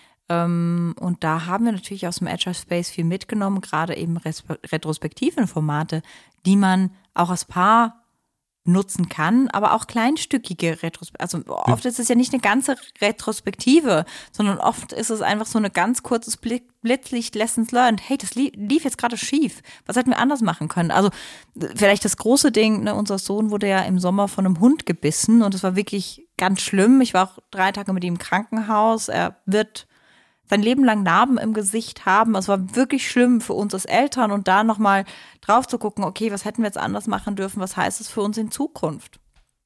Und da haben wir natürlich aus dem Agile Space viel mitgenommen, gerade eben retrospektiven Formate, die man auch als Paar nutzen kann, aber auch kleinstückige Retrospektive. Also oft ist es ja nicht eine ganze Retrospektive, sondern oft ist es einfach so eine ganz kurzes Blitzlicht Lessons learned. Hey, das lief jetzt gerade schief. Was hätten wir anders machen können? Also vielleicht das große Ding, ne, unser Sohn wurde ja im Sommer von einem Hund gebissen und es war wirklich ganz schlimm. Ich war auch drei Tage mit ihm im Krankenhaus. Er wird sein Leben lang Narben im Gesicht haben. Es war wirklich schlimm für uns als Eltern und da nochmal drauf zu gucken, okay, was hätten wir jetzt anders machen dürfen, was heißt es für uns in Zukunft?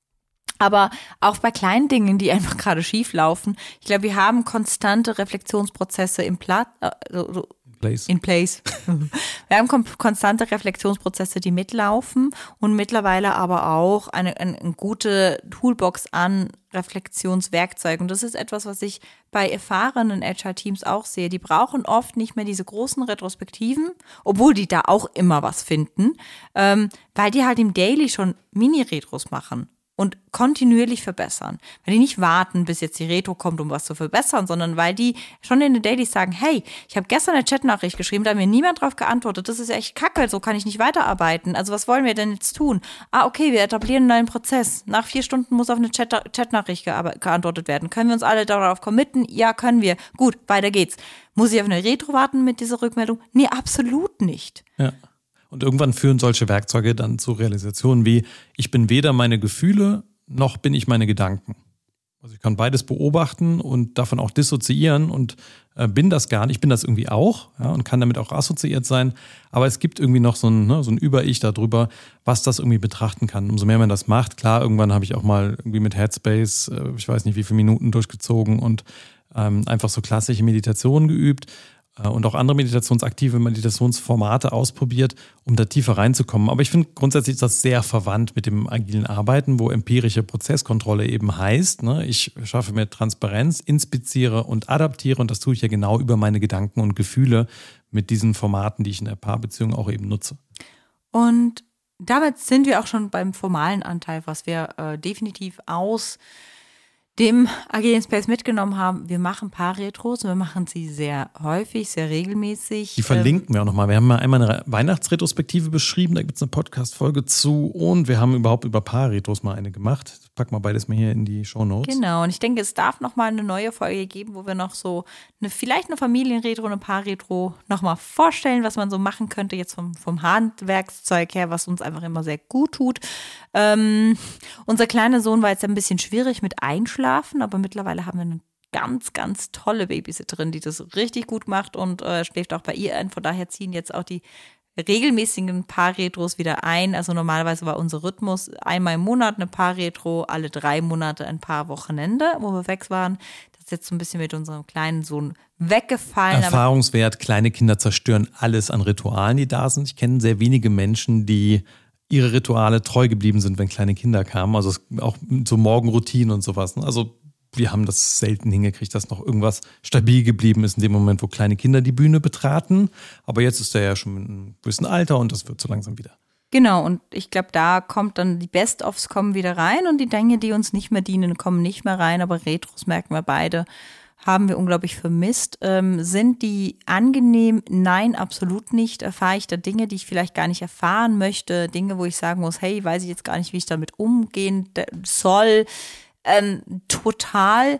Aber auch bei kleinen Dingen, die einfach gerade schief laufen, ich glaube, wir haben konstante Reflexionsprozesse im Platz, äh, so, Place. in place. Wir haben kon- konstante Reflexionsprozesse, die mitlaufen und mittlerweile aber auch eine, eine, eine gute Toolbox an Reflexionswerkzeugen. Und das ist etwas, was ich bei erfahrenen Agile-Teams auch sehe. Die brauchen oft nicht mehr diese großen Retrospektiven, obwohl die da auch immer was finden, ähm, weil die halt im Daily schon Mini-Retros machen und kontinuierlich verbessern. Weil die nicht warten, bis jetzt die Retro kommt, um was zu verbessern, sondern weil die schon in den Dailies sagen, hey, ich habe gestern eine Chatnachricht geschrieben, da hat mir niemand drauf geantwortet, das ist ja echt kacke, so kann ich nicht weiterarbeiten. Also was wollen wir denn jetzt tun? Ah, okay, wir etablieren einen neuen Prozess. Nach vier Stunden muss auf eine Chat- Chatnachricht gear- geantwortet werden. Können wir uns alle darauf committen? Ja, können wir. Gut, weiter geht's. Muss ich auf eine Retro warten mit dieser Rückmeldung? Nee, absolut nicht. Ja. Und irgendwann führen solche Werkzeuge dann zu Realisationen wie, ich bin weder meine Gefühle, noch bin ich meine Gedanken. Also ich kann beides beobachten und davon auch dissoziieren und äh, bin das gar nicht. Ich bin das irgendwie auch, ja, und kann damit auch assoziiert sein. Aber es gibt irgendwie noch so ein, ne, so ein Über-Ich darüber, was das irgendwie betrachten kann. Umso mehr man das macht, klar, irgendwann habe ich auch mal irgendwie mit Headspace, äh, ich weiß nicht wie viele Minuten durchgezogen und ähm, einfach so klassische Meditationen geübt. Und auch andere meditationsaktive Meditationsformate ausprobiert, um da tiefer reinzukommen. Aber ich finde grundsätzlich ist das sehr verwandt mit dem agilen Arbeiten, wo empirische Prozesskontrolle eben heißt, ne, ich schaffe mir Transparenz, inspiziere und adaptiere und das tue ich ja genau über meine Gedanken und Gefühle mit diesen Formaten, die ich in der Paarbeziehung auch eben nutze. Und damit sind wir auch schon beim formalen Anteil, was wir äh, definitiv aus dem agilen Space mitgenommen haben. Wir machen Paar-Retros und wir machen sie sehr häufig, sehr regelmäßig. Die verlinken wir auch nochmal. Wir haben mal einmal eine Weihnachtsretrospektive beschrieben, da gibt es eine Podcast-Folge zu und wir haben überhaupt über Paar-Retros mal eine gemacht. Pack mal beides mal hier in die Shownotes. Genau, und ich denke, es darf nochmal eine neue Folge geben, wo wir noch so eine, vielleicht eine Familienretro, eine Paar-Retro nochmal vorstellen, was man so machen könnte, jetzt vom, vom Handwerkszeug her, was uns einfach immer sehr gut tut. Ähm, unser kleiner Sohn war jetzt ein bisschen schwierig mit Einschlafen, aber mittlerweile haben wir eine ganz, ganz tolle Babysitterin, die das richtig gut macht und äh, schläft auch bei ihr ein. Von daher ziehen jetzt auch die regelmäßigen Paar-Retros wieder ein. Also normalerweise war unser Rhythmus einmal im Monat eine Paar-Retro, alle drei Monate ein Paar-Wochenende, wo wir weg waren. Das ist jetzt so ein bisschen mit unserem kleinen Sohn weggefallen. Erfahrungswert, kleine Kinder zerstören alles an Ritualen, die da sind. Ich kenne sehr wenige Menschen, die ihre Rituale treu geblieben sind, wenn kleine Kinder kamen. Also auch so Morgenroutinen und sowas. Also wir haben das selten hingekriegt, dass noch irgendwas stabil geblieben ist in dem Moment, wo kleine Kinder die Bühne betraten. Aber jetzt ist er ja schon in einem gewissen Alter und das wird so langsam wieder. Genau, und ich glaube, da kommt dann die Best-ofs kommen wieder rein und die Dinge, die uns nicht mehr dienen, kommen nicht mehr rein. Aber Retros merken wir beide, haben wir unglaublich vermisst. Ähm, sind die angenehm? Nein, absolut nicht. Erfahre ich da Dinge, die ich vielleicht gar nicht erfahren möchte? Dinge, wo ich sagen muss, hey, weiß ich jetzt gar nicht, wie ich damit umgehen soll. Ähm, total.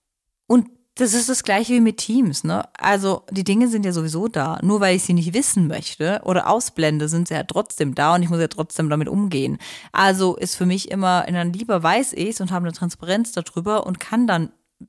Und das ist das Gleiche wie mit Teams, ne? Also die Dinge sind ja sowieso da. Nur weil ich sie nicht wissen möchte oder ausblende, sind sie ja trotzdem da und ich muss ja trotzdem damit umgehen. Also ist für mich immer, dann lieber weiß ich es und habe eine Transparenz darüber und kann dann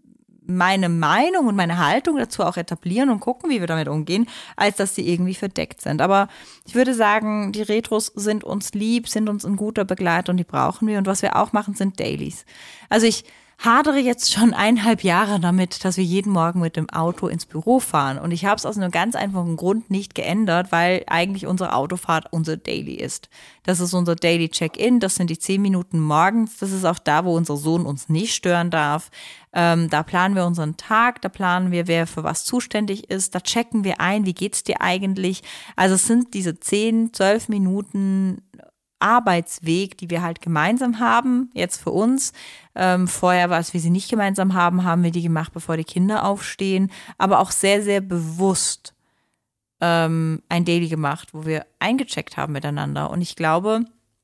meine Meinung und meine Haltung dazu auch etablieren und gucken, wie wir damit umgehen, als dass sie irgendwie verdeckt sind. Aber ich würde sagen, die Retros sind uns lieb, sind uns ein guter Begleiter und die brauchen wir. Und was wir auch machen, sind Dailies. Also ich hadere jetzt schon eineinhalb Jahre damit, dass wir jeden Morgen mit dem Auto ins Büro fahren. Und ich habe es aus einem ganz einfachen Grund nicht geändert, weil eigentlich unsere Autofahrt unser Daily ist. Das ist unser Daily Check-in, das sind die zehn Minuten morgens. Das ist auch da, wo unser Sohn uns nicht stören darf. Ähm, da planen wir unseren Tag, da planen wir, wer für was zuständig ist. Da checken wir ein, wie geht's dir eigentlich? Also es sind diese zehn, zwölf Minuten Arbeitsweg, die wir halt gemeinsam haben, jetzt für uns. Ähm, vorher war es, wie sie nicht gemeinsam haben, haben wir die gemacht, bevor die Kinder aufstehen, aber auch sehr, sehr bewusst ähm, ein Daily gemacht, wo wir eingecheckt haben miteinander. Und ich glaube,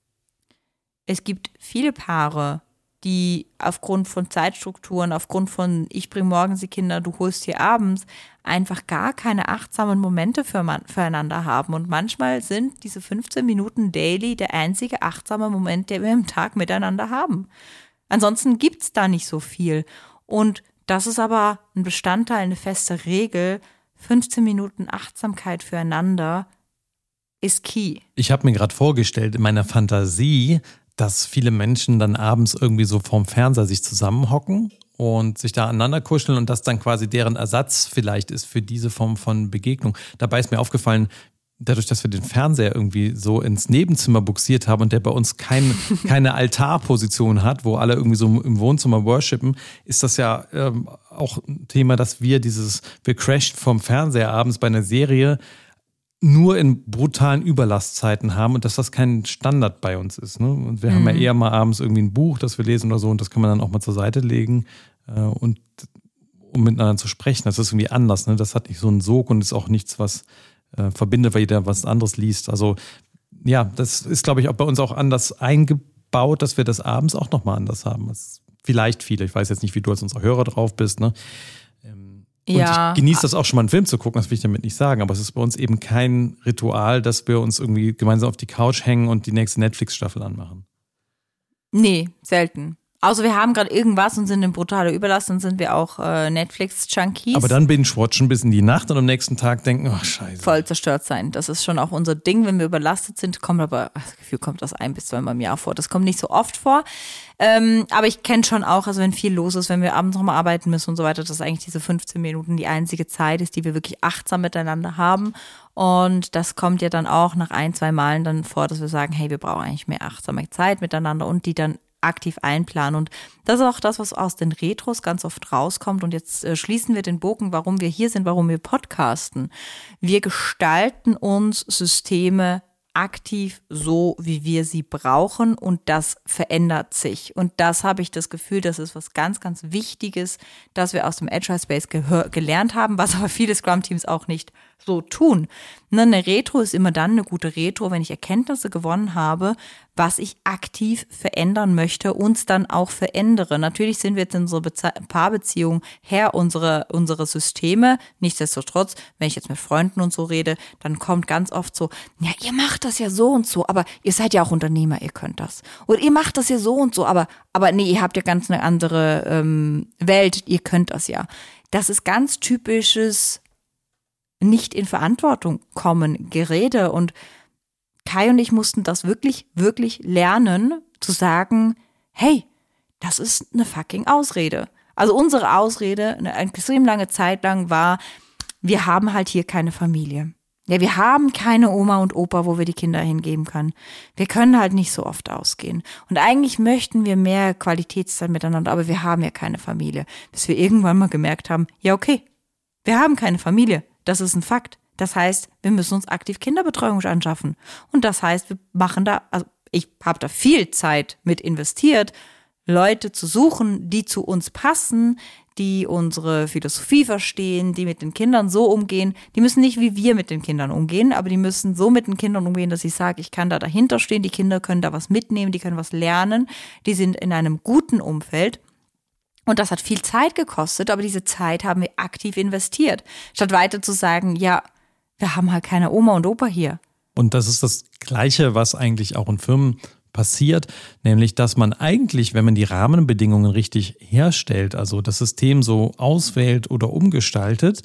es gibt viele Paare, die aufgrund von Zeitstrukturen, aufgrund von ich bringe morgens die Kinder, du holst hier abends, einfach gar keine achtsamen Momente für man, füreinander haben. Und manchmal sind diese fünfzehn Minuten Daily der einzige achtsame Moment, den wir im Tag miteinander haben. Ansonsten gibt's da nicht so viel. Und das ist aber ein Bestandteil, eine feste Regel. fünfzehn Minuten Achtsamkeit füreinander ist key. Ich habe mir gerade vorgestellt, in meiner Fantasie, dass viele Menschen dann abends irgendwie so vorm Fernseher sich zusammenhocken und sich da aneinander kuscheln und das dann quasi deren Ersatz vielleicht ist für diese Form von Begegnung. Dabei ist mir aufgefallen, dadurch, dass wir den Fernseher irgendwie so ins Nebenzimmer buxiert haben und der bei uns kein, keine Altarposition hat, wo alle irgendwie so im Wohnzimmer worshipen, ist das ja ähm, auch ein Thema, dass wir dieses, wir crashen vom Fernseher abends bei einer Serie nur in brutalen Überlastzeiten haben und dass das kein Standard bei uns ist. Ne? Und wir mhm. haben ja eher mal abends irgendwie ein Buch, das wir lesen oder so und das kann man dann auch mal zur Seite legen äh, und um miteinander zu sprechen. Das ist irgendwie anders. Ne? Das hat nicht so einen Sog und ist auch nichts, was äh, verbindet, weil jeder was anderes liest. Also ja, das ist, glaube ich, auch bei uns auch anders eingebaut, dass wir das abends auch nochmal anders haben. Das vielleicht viele. Ich weiß jetzt nicht, wie du als unser Hörer drauf bist, ne? Und ja. Ich genieße das auch schon mal einen Film zu gucken, das will ich damit nicht sagen, aber es ist bei uns eben kein Ritual, dass wir uns irgendwie gemeinsam auf die Couch hängen und die nächste Netflix-Staffel anmachen. Nee, selten. Außer wir haben gerade irgendwas und sind in brutaler Überlast, dann sind wir auch äh, Netflix-Junkies. Aber dann binge-watchen bis in die Nacht und am nächsten Tag denken, ach scheiße. Voll zerstört sein. Das ist schon auch unser Ding, wenn wir überlastet sind. Kommt aber, das Gefühl kommt das ein bis zweimal im Jahr vor. Das kommt nicht so oft vor. Ähm, aber ich kenne schon auch, also wenn viel los ist, wenn wir abends nochmal arbeiten müssen und so weiter, dass eigentlich diese fünfzehn Minuten die einzige Zeit ist, die wir wirklich achtsam miteinander haben. Und das kommt ja dann auch nach ein, zwei Malen dann vor, dass wir sagen, hey, wir brauchen eigentlich mehr achtsame Zeit miteinander und die dann aktiv einplanen. Und das ist auch das, was aus den Retros ganz oft rauskommt. Und jetzt äh, schließen wir den Bogen, warum wir hier sind, warum wir podcasten. Wir gestalten uns Systeme aktiv so, wie wir sie brauchen, und das verändert sich. Und das habe ich das Gefühl, das ist was ganz, ganz Wichtiges, dass wir aus dem Agile Space gehör- gelernt haben, was aber viele Scrum-Teams auch nicht so tun. Ne, eine Retro ist immer dann eine gute Retro, wenn ich Erkenntnisse gewonnen habe, was ich aktiv verändern möchte und dann auch verändere. Natürlich sind wir jetzt in unserer Beze- Paarbeziehung Herr unserer, unserer Systeme. Nichtsdestotrotz, wenn ich jetzt mit Freunden und so rede, dann kommt ganz oft so, ja, ihr macht das ja so und so, aber ihr seid ja auch Unternehmer, ihr könnt das. Oder ihr macht das ja so und so, aber, aber nee, ihr habt ja ganz eine andere ähm, Welt, ihr könnt das ja. Das ist ganz typisches nicht in Verantwortung kommen Gerede, und Kai und ich mussten das wirklich, wirklich lernen, zu sagen, hey, das ist eine fucking Ausrede. Also unsere Ausrede eine extrem lange Zeit lang war, wir haben halt hier keine Familie. Ja, wir haben keine Oma und Opa, wo wir die Kinder hingeben können. Wir können halt nicht so oft ausgehen. Und eigentlich möchten wir mehr Qualitätszeit miteinander, aber wir haben ja keine Familie. Bis wir irgendwann mal gemerkt haben, ja okay, wir haben keine Familie. Das ist ein Fakt. Das heißt, wir müssen uns aktiv Kinderbetreuung anschaffen. Und das heißt, wir machen da, also ich habe da viel Zeit mit investiert, Leute zu suchen, die zu uns passen, die unsere Philosophie verstehen, die mit den Kindern so umgehen. Die müssen nicht wie wir mit den Kindern umgehen, aber die müssen so mit den Kindern umgehen, dass ich sage, ich kann da dahinter stehen, die Kinder können da was mitnehmen, die können was lernen, die sind in einem guten Umfeld. Und das hat viel Zeit gekostet, aber diese Zeit haben wir aktiv investiert. Statt weiter zu sagen, ja, wir haben halt keine Oma und Opa hier. Und das ist das Gleiche, was eigentlich auch in Firmen passiert, nämlich, dass man eigentlich, wenn man die Rahmenbedingungen richtig herstellt, also das System so auswählt oder umgestaltet,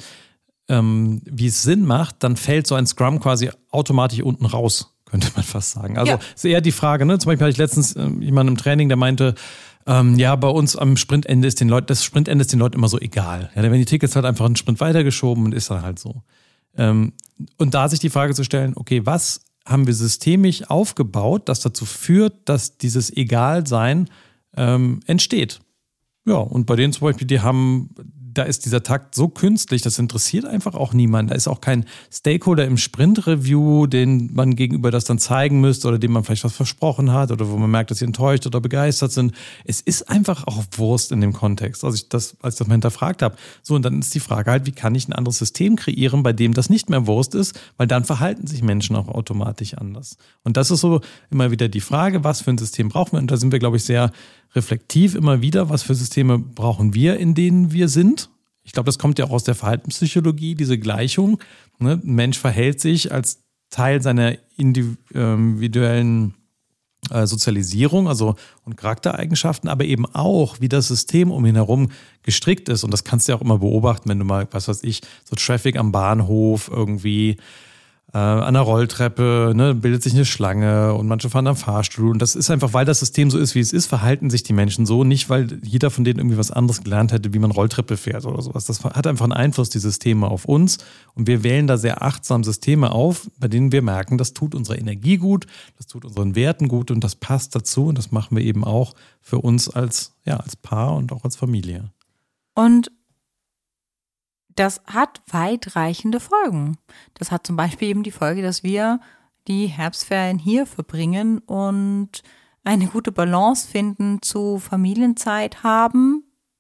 ähm, wie es Sinn macht, dann fällt so ein Scrum quasi automatisch unten raus, könnte man fast sagen. Also ja. Ist eher die Frage, ne? Zum Beispiel hatte ich letztens äh, jemanden im Training, der meinte, Ähm, ja, bei uns am Sprintende ist den Leuten, das Sprintende ist den Leuten immer so egal. Ja, da werden die Tickets halt einfach einen Sprint weitergeschoben und ist dann halt so. Ähm, und da sich die Frage zu stellen, okay, was haben wir systemisch aufgebaut, das dazu führt, dass dieses Egalsein ähm, entsteht? Ja, und bei denen zum Beispiel, die haben, da ist dieser Takt so künstlich, das interessiert einfach auch niemand. Da ist auch kein Stakeholder im Sprint-Review, den man gegenüber das dann zeigen müsste oder dem man vielleicht was versprochen hat oder wo man merkt, dass sie enttäuscht oder begeistert sind. Es ist einfach auch Wurst in dem Kontext, als ich das, als ich das mal hinterfragt habe. So, und dann ist die Frage halt, wie kann ich ein anderes System kreieren, bei dem das nicht mehr Wurst ist, weil dann verhalten sich Menschen auch automatisch anders. Und das ist so immer wieder die Frage, was für ein System brauchen wir? Und da sind wir, glaube ich, sehr reflektiv immer wieder, was für Systeme brauchen wir, in denen wir sind. Ich glaube, das kommt ja auch aus der Verhaltenspsychologie, diese Gleichung. Ne? Ein Mensch verhält sich als Teil seiner individuellen äh, Sozialisierung, also und Charaktereigenschaften, aber eben auch, wie das System um ihn herum gestrickt ist. Und das kannst du ja auch immer beobachten, wenn du mal, was weiß ich, so Traffic am Bahnhof irgendwie äh, an der Rolltreppe, ne, bildet sich eine Schlange und manche fahren am Fahrstuhl. Und das ist einfach, weil das System so ist, wie es ist, verhalten sich die Menschen so. Nicht, weil jeder von denen irgendwie was anderes gelernt hätte, wie man Rolltreppe fährt oder sowas. Das hat einfach einen Einfluss, die Systeme, auf uns. Und wir wählen da sehr achtsam Systeme auf, bei denen wir merken, das tut unserer Energie gut, das tut unseren Werten gut und das passt dazu. Und das machen wir eben auch für uns als, ja, als Paar und auch als Familie. Und das hat weitreichende Folgen. Das hat zum Beispiel eben die Folge, dass wir die Herbstferien hier verbringen und eine gute Balance finden zu Familienzeit haben,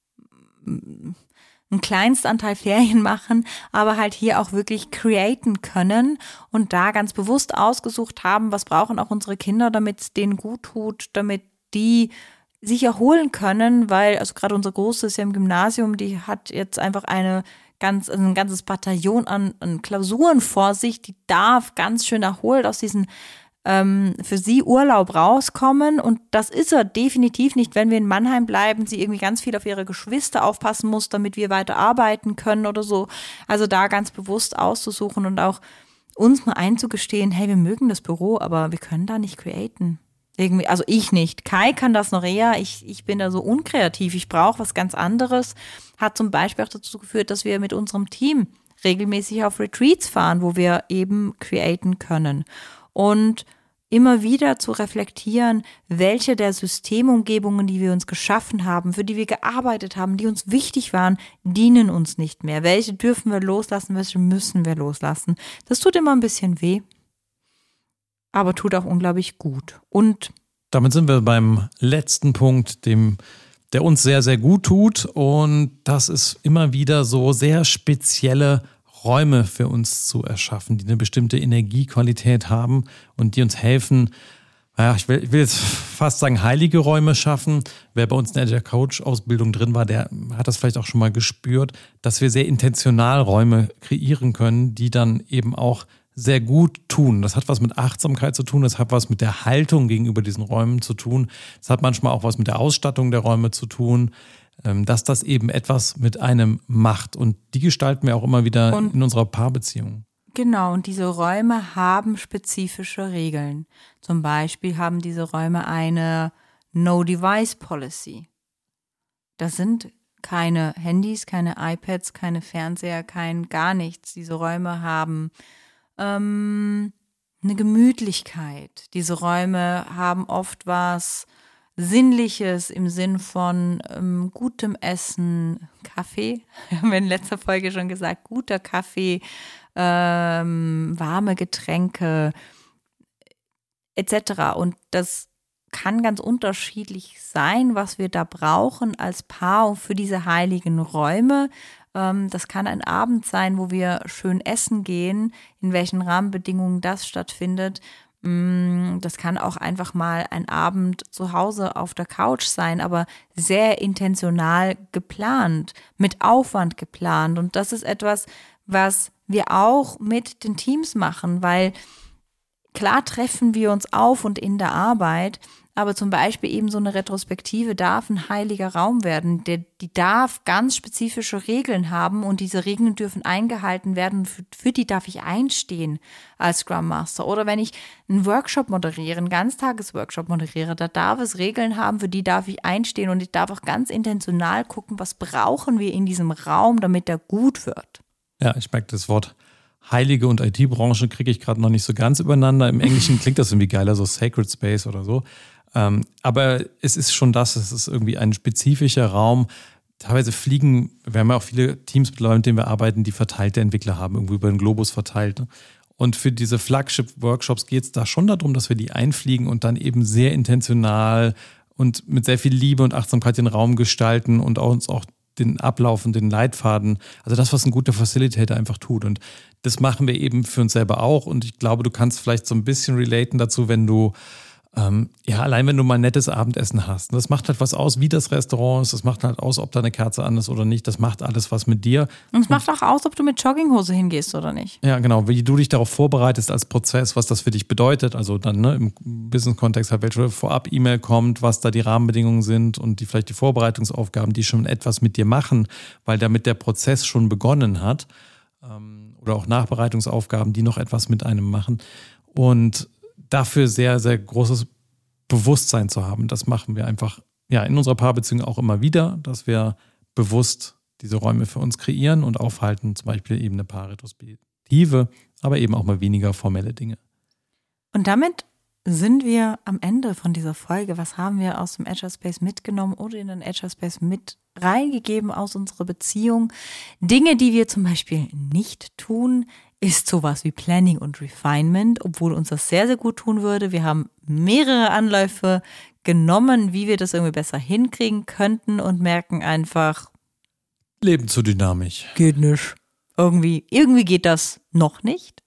einen Kleinstanteil Ferien machen, aber halt hier auch wirklich createn können und da ganz bewusst ausgesucht haben, was brauchen auch unsere Kinder, damit es denen gut tut, damit die sich erholen können, weil, also gerade unsere Große ist ja im Gymnasium, die hat jetzt einfach eine ganz, ein ganzes Bataillon an, an Klausuren vor sich, die darf ganz schön erholt aus diesen ähm, für sie Urlaub rauskommen. Und das ist er definitiv nicht, wenn wir in Mannheim bleiben, sie irgendwie ganz viel auf ihre Geschwister aufpassen muss, damit wir weiter arbeiten können oder so. Also da ganz bewusst auszusuchen und auch uns mal einzugestehen, hey, wir mögen das Büro, aber wir können da nicht createn. Irgendwie, also ich nicht. Kai kann das noch eher. Ich, ich bin da so unkreativ. Ich brauche was ganz anderes. Hat zum Beispiel auch dazu geführt, dass wir mit unserem Team regelmäßig auf Retreats fahren, wo wir eben createn können. Und immer wieder zu reflektieren, welche der Systemumgebungen, die wir uns geschaffen haben, für die wir gearbeitet haben, die uns wichtig waren, dienen uns nicht mehr. Welche dürfen wir loslassen, welche müssen wir loslassen. Das tut immer ein bisschen weh, aber tut auch unglaublich gut. Und damit sind wir beim letzten Punkt, dem, der uns sehr, sehr gut tut. Und das ist immer wieder so sehr spezielle Räume für uns zu erschaffen, die eine bestimmte Energiequalität haben und die uns helfen, naja, ich will, ich will jetzt fast sagen, heilige Räume schaffen. Wer bei uns in der Agile Coach Ausbildung drin war, der hat das vielleicht auch schon mal gespürt, dass wir sehr intentional Räume kreieren können, die dann eben auch sehr gut tun. Das hat was mit Achtsamkeit zu tun, das hat was mit der Haltung gegenüber diesen Räumen zu tun. Das hat manchmal auch was mit der Ausstattung der Räume zu tun, dass das eben etwas mit einem macht. Und die gestalten wir auch immer wieder und in unserer Paarbeziehung. Genau, und diese Räume haben spezifische Regeln. Zum Beispiel haben diese Räume eine No-Device-Policy. Das sind keine Handys, keine iPads, keine Fernseher, kein gar nichts. Diese Räume haben ähm, eine Gemütlichkeit. Diese Räume haben oft was Sinnliches im Sinn von ähm, gutem Essen, Kaffee, wir haben in letzter Folge schon gesagt, guter Kaffee, ähm, warme Getränke et cetera. Und das kann ganz unterschiedlich sein, was wir da brauchen als Paar für diese heiligen Räume. Ähm, das kann ein Abend sein, wo wir schön essen gehen, in welchen Rahmenbedingungen das stattfindet. Das kann auch einfach mal ein Abend zu Hause auf der Couch sein, aber sehr intentional geplant, mit Aufwand geplant. Und das ist etwas, was wir auch mit den Teams machen, weil klar treffen wir uns auf und in der Arbeit, aber zum Beispiel eben so eine Retrospektive darf ein heiliger Raum werden. Der, die darf ganz spezifische Regeln haben und diese Regeln dürfen eingehalten werden. Für, für die darf ich einstehen als Scrum Master. Oder wenn ich einen Workshop moderiere, einen Ganztagesworkshop moderiere, da darf es Regeln haben, für die darf ich einstehen und ich darf auch ganz intentional gucken, was brauchen wir in diesem Raum, damit der gut wird. Ja, ich merke das Wort Heilige und I T-Branche kriege ich gerade noch nicht so ganz übereinander. Im Englischen klingt das irgendwie geiler, so Sacred Space oder so. Ähm, aber es ist schon das, es ist irgendwie ein spezifischer Raum. Teilweise fliegen, wir haben ja auch viele Teams, mit denen wir arbeiten, die verteilte Entwickler haben, irgendwie über den Globus verteilt. Ne? Und für diese Flagship-Workshops geht es da schon darum, dass wir die einfliegen und dann eben sehr intentional und mit sehr viel Liebe und Achtsamkeit den Raum gestalten und auch uns auch den Ablauf und den Leitfaden, also das, was ein guter Facilitator einfach tut. Und das machen wir eben für uns selber auch. Und ich glaube, du kannst vielleicht so ein bisschen relaten dazu, wenn du Ähm, ja, allein wenn du mal ein nettes Abendessen hast. Das macht halt was aus, wie das Restaurant ist. Das macht halt aus, ob da eine Kerze an ist oder nicht. Das macht alles was mit dir. Und es macht auch aus, ob du mit Jogginghose hingehst oder nicht. Ja, genau. Wie du dich darauf vorbereitest als Prozess, was das für dich bedeutet. Also dann ne, im Business-Kontext halt, welche Vorab-E-Mail kommt, was da die Rahmenbedingungen sind und die vielleicht die Vorbereitungsaufgaben, die schon etwas mit dir machen, weil damit der Prozess schon begonnen hat. Ähm, oder auch Nachbereitungsaufgaben, die noch etwas mit einem machen. Und dafür sehr, sehr großes Bewusstsein zu haben. Das machen wir einfach ja in unserer Paarbeziehung auch immer wieder, dass wir bewusst diese Räume für uns kreieren und aufhalten, zum Beispiel eben eine Paarretrospektive, aber eben auch mal weniger formelle Dinge. Und damit sind wir am Ende von dieser Folge. Was haben wir aus dem Agile Space mitgenommen oder in den Agile Space mit reingegeben aus unserer Beziehung? Dinge, die wir zum Beispiel nicht tun, ist sowas wie Planning und Refinement, obwohl uns das sehr, sehr gut tun würde. Wir haben mehrere Anläufe genommen, wie wir das irgendwie besser hinkriegen könnten und merken einfach, Leben zu dynamisch. Geht nicht. Irgendwie, irgendwie geht das noch nicht.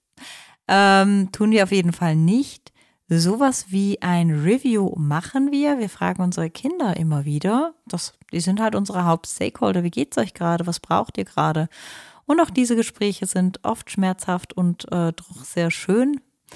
Ähm, tun wir auf jeden Fall nicht. Sowas wie ein Review machen wir. Wir fragen unsere Kinder immer wieder. Das, die sind halt unsere Hauptstakeholder. Wie geht's euch gerade? Was braucht ihr gerade? Und auch diese Gespräche sind oft schmerzhaft und äh, doch sehr schön.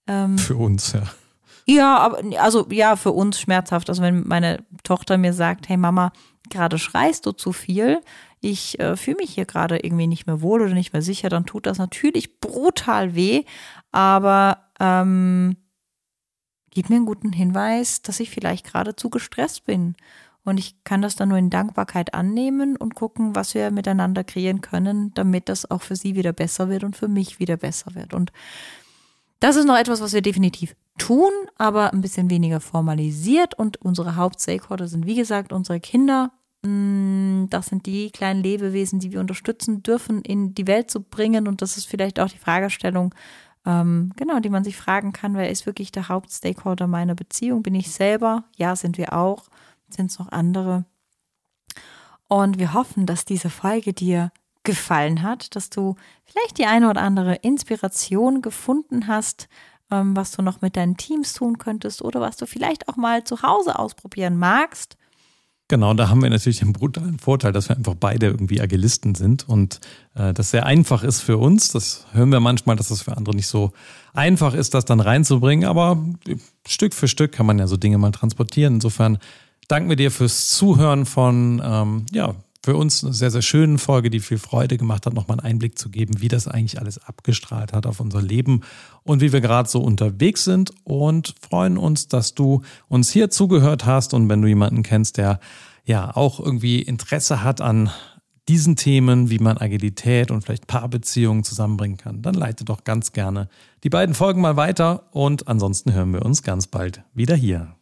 Ähm, Für uns, ja. Ja, aber also ja, für uns schmerzhaft. Also wenn meine Tochter mir sagt, hey Mama, gerade schreist du zu viel, ich äh, fühle mich hier gerade irgendwie nicht mehr wohl oder nicht mehr sicher, dann tut das natürlich brutal weh, aber ähm, gib mir einen guten Hinweis, dass ich vielleicht gerade zu gestresst bin. Und ich kann das dann nur in Dankbarkeit annehmen und gucken, was wir miteinander kreieren können, damit das auch für sie wieder besser wird und für mich wieder besser wird. Und das ist noch etwas, was wir definitiv tun, aber ein bisschen weniger formalisiert. Und unsere Hauptstakeholder sind, wie gesagt, unsere Kinder. Das sind die kleinen Lebewesen, die wir unterstützen dürfen, in die Welt zu bringen. Und das ist vielleicht auch die Fragestellung, ähm, genau, die man sich fragen kann, wer ist wirklich der Hauptstakeholder meiner Beziehung? Bin ich selber? Ja, sind wir auch. Sind es noch andere? Und wir hoffen, dass diese Folge dir gefallen hat, dass du vielleicht die eine oder andere Inspiration gefunden hast, ähm, was du noch mit deinen Teams tun könntest oder was du vielleicht auch mal zu Hause ausprobieren magst. Genau, da haben wir natürlich den brutalen Vorteil, dass wir einfach beide irgendwie Agilisten sind und äh, das sehr einfach ist für uns. Das hören wir manchmal, dass das für andere nicht so einfach ist, das dann reinzubringen, aber Stück für Stück kann man ja so Dinge mal transportieren. Insofern danken wir dir fürs Zuhören von, ähm, ja, für uns eine sehr, sehr schöne Folge, die viel Freude gemacht hat, nochmal einen Einblick zu geben, wie das eigentlich alles abgestrahlt hat auf unser Leben und wie wir gerade so unterwegs sind und freuen uns, dass du uns hier zugehört hast und wenn du jemanden kennst, der ja auch irgendwie Interesse hat an diesen Themen, wie man Agilität und vielleicht Paarbeziehungen zusammenbringen kann, dann leite doch ganz gerne die beiden Folgen mal weiter und ansonsten hören wir uns ganz bald wieder hier.